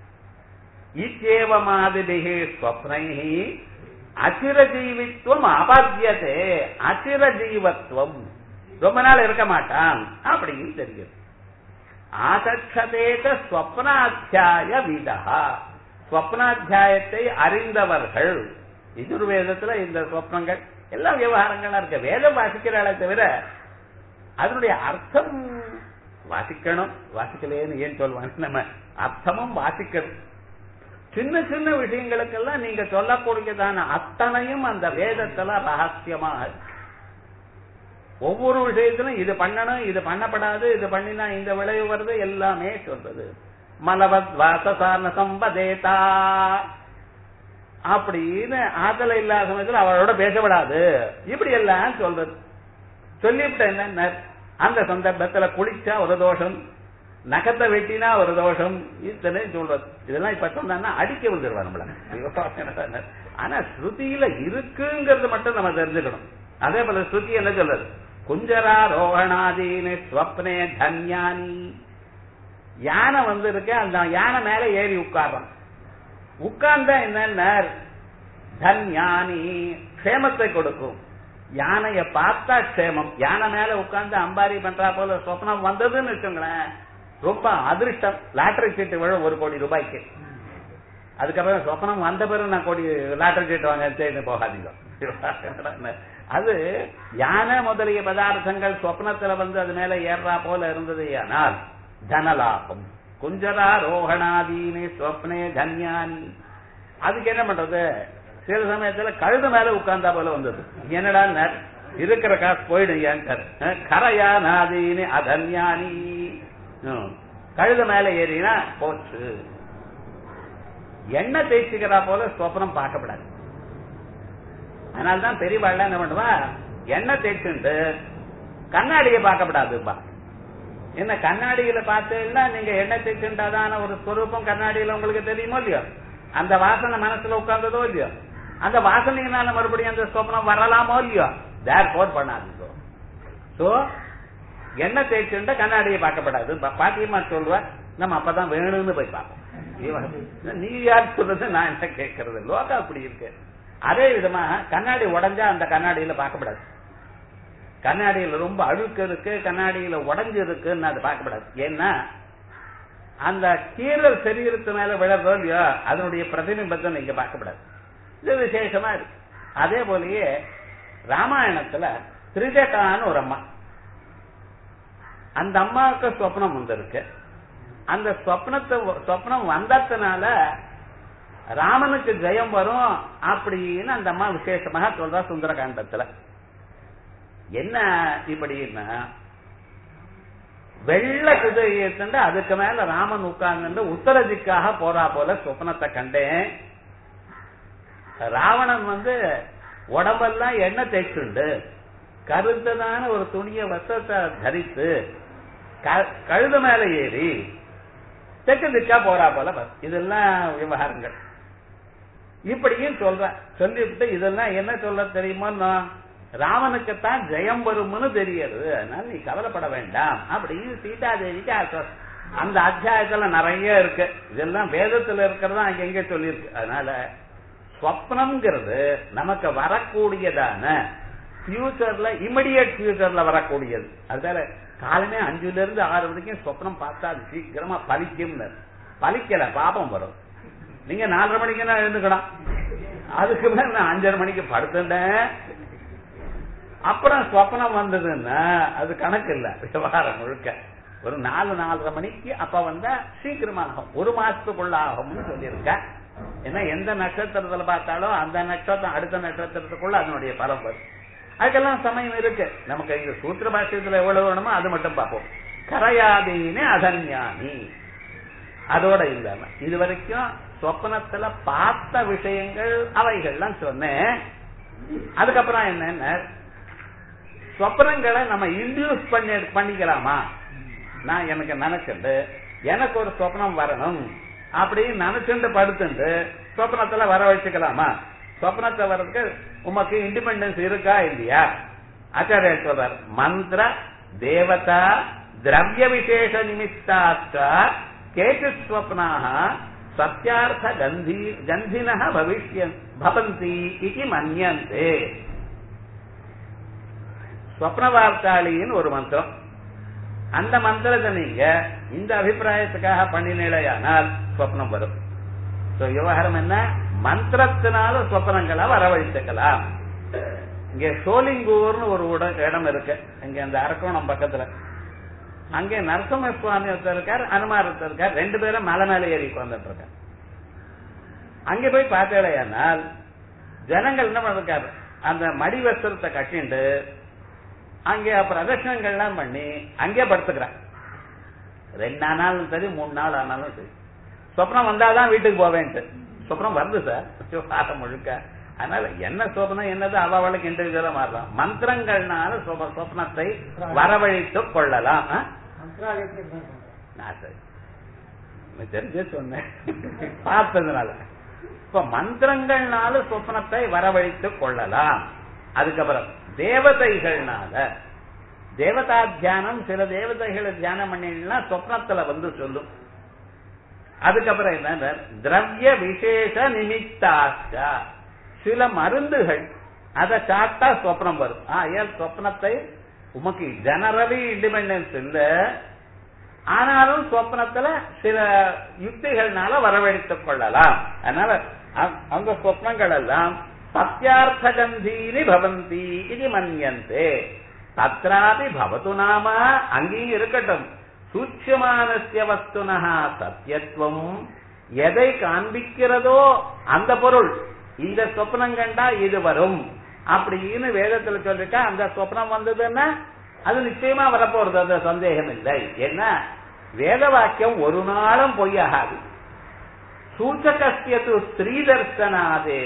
இச்சேவமாதிபிகி ஸ்வப்னைஹி அச்சிரஜீவித்துவம் அபாத்தியதே, அச்சிரஜீவத்துவம் ரொம்ப நாள் இருக்க மாட்டான் அப்படின்னு தெரியுது. ஆசக்ஷதேக ஸ்வப்னாத்தியாய விதா, ஸ்வப்னாத்தியாயத்தை அறிந்தவர்கள். எஜுர்வேதத்துல இந்த ஸ்வப்னங்கள் எல்லாம் விவகாரங்களா இருக்க, வேதம் வாசிக்கிறாளே தவிர அதனுடைய அர்த்தம் வாசிக்கணும். வாசிக்கலேன்னு ஏன் சொல்லுவாங்க, நம்ம அர்த்தமும் வாசிக்கணும். சின்ன சின்ன விஷயங்களுக்கெல்லாம் நீங்க சொல்லக்கூடியதான அத்தனையும் அந்த வேதத்துல ரகசியமாக, ஒவ்வொரு விஷயத்திலும் இது பண்ணணும், இது பண்ணப்படாது, இது பண்ணினா இந்த விளைவு வருது, எல்லாமே சொல்றது. மலவத் வாசசான சம்பதேதா அப்படின்னு ஆத்தல இல்லாத சமயத்தில் அவளோட பேசப்படாது, இப்படி எல்லாம் சொல்றது. சொல்லிவிட்ட என்ன, அந்த சந்தர்ப்பத்துல குளிச்சா ஒரு தோஷம், நகத்தை வெட்டினா ஒரு தோஷம், இத்தனை சொல்றது. இதெல்லாம் இப்ப சொன்னா அடிக்க வந்துருவா நம்மள. ஆனா ஸ்ருதியில இருக்குங்கிறது மட்டும் நம்ம தெரிஞ்சுக்கணும். அதே போல ஸ்ருதி என்ன சொல்றது, குஞ்சரா ரோகணாதீனே ஸ்வப்னே தன்யானி, யானை வந்து இருக்கு, அந்த யானை மேல ஏறி உட்கார்றான். உட்கார்ந்தா என்ன, தன்யானி க்ஷேமத்தை கொடுக்கும். யானைய பார்த்தா க்ஷேமம். யானை மேல உட்கார்ந்து அம்பாரி பண்றா போல சொப்னம் வந்ததுன்னு வச்சுங்களேன், ரொம்ப அதிர்ஷ்டம். லாட்டரி சீட்டு விழும் ஒரு கோடி ரூபாய்க்கு. அதுக்கப்புறம் சொப்னம் வந்த பிறகு நான் கோடி லாட்டரி சீட்டு வாங்க போகாதீங்க. அது யானை முதலிய பதார்த்தங்கள் சொப்னத்துல வந்து அது மேல ஏறா போல இருந்தது. ஆனால் தனலாபம். குஞ்சரா ரோகணாதீனே ஸ்வப்னே தன்யானி, அதுக்கு என்ன பண்றது, சில சமயத்துல கழுது மேல உட்கார்ந்தா போல வந்தது. என்னடா இருக்கிற காசு போயிடும், கரையா நாதீனே அதன்யானி, கழுத மேல ஏறினா போச்சு. எண்ணெய் தேய்ச்சிக்கிறா போல ஸ்வப்னம் பார்க்கப்படாது. அதனால்தான் பெரியவாள் என்ன பண்ணுவா, எண்ணெய் தேய்ச்சுட்டு கண்ணாடியை பார்க்கப்படாதுப்பா. என்ன கண்ணாடியில பார்த்தீங்கன்னா நீங்க எண்ணெய் தேய்ச்சுட்டாதான ஒரு ஸ்வரூபம் கண்ணாடியில உங்களுக்கு தெரியுமோ இல்லையோ, அந்த வாசனை மனசுல உட்கார்ந்ததோ இல்லையோ, அந்த வாசனையினால மறுபடியும் அந்த ஸ்வப்னம் வரலாமோ இல்லையோ, தேர் போர் பண்ணாது. சோ எண்ணெய் தேய்ச்சுட்டா கண்ணாடியை பார்க்கப்படாது. பாத்தியமா சொல்லுவா, நம்ம அப்பதான் வேணும்னு போய் பார்ப்போம். நீ யார் சொல்றது, நான் என்ன கேட்கறது, லோகா அப்படி இருக்கு. அதே விதமாக கண்ணாடி உடஞ்சா அந்த கண்ணாடியில பார்க்கப்படாது. கண்ணாடியில ரொம்ப அழுக்கு இருக்கு, கண்ணாடியில உடஞ்சு இருக்குன்னு அது பார்க்கப்படாது. ஏன்னா அந்த கீரல் சரீரத்து மேல விழறதோ இல்லையோ, அதனுடைய பிரதிபிம்பத்தை நீங்க பார்க்கப்படாது. இது விசேஷமா இருக்கு. அதே போலயே ராமாயணத்துல திரிஜட்டான்னு ஒரு அம்மா, அந்த அம்மாவுக்கு சொப்னம் வந்திருக்கு. அந்த சொப்னத்தை சொப்னம் வந்ததுனால ராமனுக்கு ஜெயம் வரும் அப்படின்னு அந்த அம்மா விசேஷமாக சொல்றா சுந்தரகாண்டத்துல. என்ன இப்படின்னா வெள்ள குதிரையை கண்டு அதுக்கு மேல ராமன் உட்கார்ந்து உத்தர திக்காக போறா போல சொப்னத்தை கண்டேன். ராவணன் வந்து உடம்பெல்லாம் எண்ணெய் தேய்ச்சுண்டு கருத்ததான ஒரு துணிய வஸ்திரத்தை தரித்து கழுத மேல ஏறி தெற்கு திக்கா போறா போல. இதெல்லாம் விவகாரங்கள் இப்படியும் சொல்ற சொல்லிவிட்டு இதெல்லாம் என்ன சொல்ல தெரியுமோ, ராமனுக்குத்தான் ஜெயம் வரும்னு தெரியாது, அதனால நீ கவலைப்பட வேண்டாம் அப்படின்னு சீதாதேவிக்கு அந்த அத்தியாயத்துல நிறைய இருக்கு. இதெல்லாம் வேதத்துல இருக்கிறதா அங்க எங்க சொல்லியிருக்கு. அதனால ஸ்வப்னம்ங்கிறது நமக்கு வரக்கூடியதான ஃபியூச்சர்ல இமிடியட் ஃபியூச்சர்ல வரக்கூடியது. அதனால காலமே அஞ்சுல இருந்து ஆறு வரைக்கும் சொப்னம் பார்த்தா அது சீக்கிரமா பலிக்கும். பலிக்கல பாபம் வரும். நீங்க நாலரை மணிக்கு தான் எழுந்துக்கணும், அதுக்கு மேல நான் அஞ்சரை மணிக்கு படுத்துட்டேன் அப்புறம் சொப்னம் வந்ததுன்னா அது கணக்கு இல்ல. விவகாரம் முழுக்க ஒரு நாலு நாலரை மணிக்கு அப்ப வந்தா சீக்கிரமாகும், ஒரு மாசத்துக்குள்ள ஆகும்னு சொல்லியிருக்க. ஏன்னா எந்த நட்சத்திரத்துல பார்த்தாலும் அந்த நட்சத்திரம் அடுத்த நட்சத்திரத்துக்குள்ள அதனுடைய பலம் வரும். அதுக்கெல்லாம் சமயம் இருக்கு. நமக்கு இங்க சூத்திர பாஷ்யத்துல எவ்வளவு வேணுமோ அது மட்டும் பார்ப்போம். கரையாதீனே அதஞ்ஞானி அதோட இல்லாம இது வரைக்கும் சொப்பனத்துல பார்த்த விஷயங்கள் அவைகள்லாம் சொன்னேன். அதுக்கப்புறம் என்னன்னா சொப்பனங்களை நம்ம இன்டியூஸ் பண்ணி பண்ணிக்கலாமா? நான் எனக்கு நினைச்சுண்டு எனக்கு ஒரு சொப்னம் வரணும் அப்படின்னு நினைச்சுண்டு படுத்துண்டு சொப்னத்துல வர வச்சுக்கலாமா? சொப்னத்தை வர்றதுக்கு உமக்கு இண்டிபெண்டன்ஸ் இருக்கா இல்லையா? ஆச்சாரியர் சொல்றார், மந்திர தேவதா திரவிய விசேஷ நிமித்தாச்ச கேச்சித் ஸ்வப்னாஹ சத்யார்த்த கந்தி கந்தினஹ பவிஷ்யன் பவந்தி இதி மன்யந்தே. ஸ்வப்ன வார்த்தாளின்னு ஒரு மந்திரம். அந்த மந்திரத்தை நீங்க இந்த அபிப்பிராயத்துக்காக பண்ணினேயானால் ஸ்வப்னம் வரும். விவகாரம் என்ன? மந்திரத்தினால சொப்பனங்களை வரவழைத்துக்கலாம். இங்க சோலிங்கூர்னு ஒரு இடம் இருக்கு, இங்க அந்த அரக்கோணம் பக்கத்துல. அங்கே நரசிம்ம சுவாமி ஒருத்தர் இருக்கார், அனுமார் ஒருத்தர் இருக்கார், ரெண்டு பேரும் மலை மேல ஏறி வந்துட்டு இருக்கார். அங்கே போய் பார்த்தேனால் ஜனங்கள் என்ன பண்ணிருக்காரு, அந்த மடி வஸ்திரத்தை கட்டிண்டு அங்கே பிரதர்ஷனங்கள்லாம் பண்ணி அங்கே படுத்துக்கிறார். ரெண்டு நாளும் சரி மூணு நாள் ஆனாலும் சரி சொப்னம் வந்தாதான் வீட்டுக்கு போவேன்ட்டு. சொப்னம் வருது சார் ஆட்டம் முழுக்க. அதனால என்ன சொப்னம் என்னது அவளுக்கு இண்டிவிஜுவலா மாறலாம். மந்திரங்கள்னால சொப்னத்தை வரவழைத்துக் கொள்ளலாம். நான் சரி தெரிஞ்சே சொன்னேன் பார்த்ததுனால. இப்ப மந்திரங்கள்னால சொப்னத்தை வரவழைத்துக் கொள்ளலாம். அதுக்கப்புறம் தேவதைகள்னால தேவதா தியானம், சில தேவதைகளை தியானம் பண்ணினா சொப்னத்துல வந்து சொல்லும். அதுக்கப்புறம் என்ன, திரவிய விசேஷ நிமித்தாச்சா, சில மருந்துகள் அதை சாப்பிட்டா சொப்னம் வரும். ஏன் சொப்னத்தை உமக்கு ஜெனரலி இண்டிபெண்டன்ஸ் இல்ல, ஆனாலும் சொப்னத்துல சில யுக்திகள்னால வரவழைத்துக் கொள்ளலாம். அதனால அந்த சொப்னங்கள் எல்லாம் சத்யார்த்த கந்தீனி பவந்தி இது மன்யந்தே. தத்ராபி பவது நாம, அங்கேயும் இருக்கட்டும், சூட்சமானஸ்ய வஸ்துனஹ சத்யத்துவம், எதை காண்பிக்கிறதோ அந்த பொருள். இந்த சொப்னம் கண்டா இது வரும் அப்படின்னு வேதத்துல சொல்லிருக்கா. அந்த சொப்னம் வந்ததுன்னா அது நிச்சயமா வரப்போறது, அந்த சந்தேகம் இல்லை. ஏன்னா வேத வாக்கியம் ஒரு நாளும் பொய்யாகாது. சூச்சகஸ்யது ஸ்ரீ தர்சனாதே,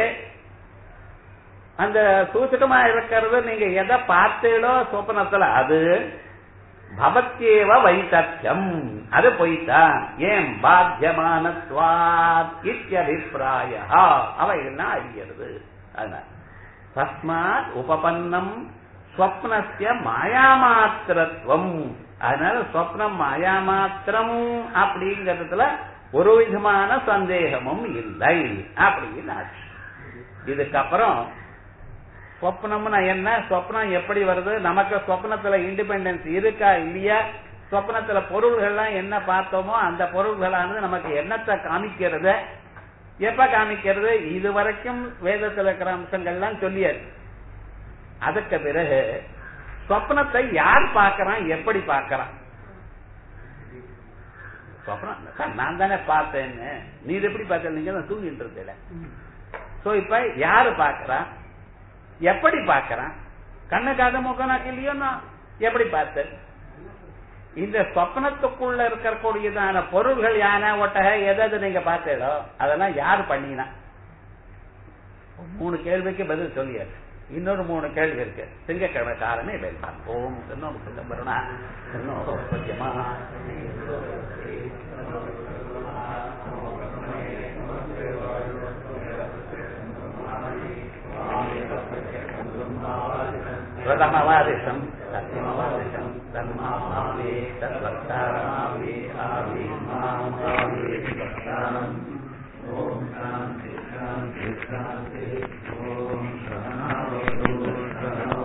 அந்த சூச்சகமா இருக்கிறது நீங்க எதை பார்த்தீங்களோ சொப்னத்துல அது பவத்யேவ வைத்தத்யம், அது பொய்தான். ஏன் பாத்தியமானத்வாத் இத்யபிப்ராய அவைகள்லாம் அறிகிறது. அதனால தஸ்மாத் உபபன்னம் ஸ்வப்னஸ்ய மாயாமாத்திரத்துவம். அதனால ஸ்வப்னம் மாயாமாத்திரம் அப்படிங்கிறதுல ஒரு விதமான சந்தேகமும் இல்லை அப்படின்னு ஆச்சு. இதுக்கப்புறம் சொப்னம்னா என்ன, சொப்னம் எப்படி வருது, நமக்கு சொப்னத்துல இண்டிபெண்டன்ஸ் இருக்கா இல்லையா, சொப்னத்துல பொருள்கள்லாம் என்ன பார்த்தோமோ அந்த பொருள்களானது நமக்கு என்னத்தை காமிக்கிறது, எப்ப காமிக்கிறது, இது வரைக்கும் வேதத்தில் இருக்கிற அம்சங்கள்லாம் சொல்லியாரு. அதுக்கு பிறகு சொப்னத்தை யார் பார்க்கறான், எப்படி பார்க்கறான், சொப்னம் நான் தானே பார்த்தேன்னு நீ எப்படி பார்த்த? நீங்க தான் தூங்கிட்டு இருந்தீல. சோ இப்ப யாரு பாக்குறான், எப்படி பாக்குறான்? கண்ணு காது மூக்கனா இல்லையோன்னா எப்படி பார்த்த? இந்த சொப்னத்துக்குள்ள இருக்கக்கூடியதான பொருள்கள் யானை ஒட்டக எதாவது நீங்க பார்த்தீங்களோ அதெல்லாம் யாரு பண்ணினா? மூணு கேள்விக்கு பதில் சொல்லியாரு. இன்னொரு மூணு கேள்வி இருக்கு. திங்கக்கிழமை காரணமே வேண்டாம். ஓம் வருணா பிரதமவாதிஷம் சத்தியமவாதிஷம் தன்மாவே தத்வக்தாராவே ஆவே மாமாவே பக்தானம். ஓம் சாந்தி சாந்தி சாந்தி.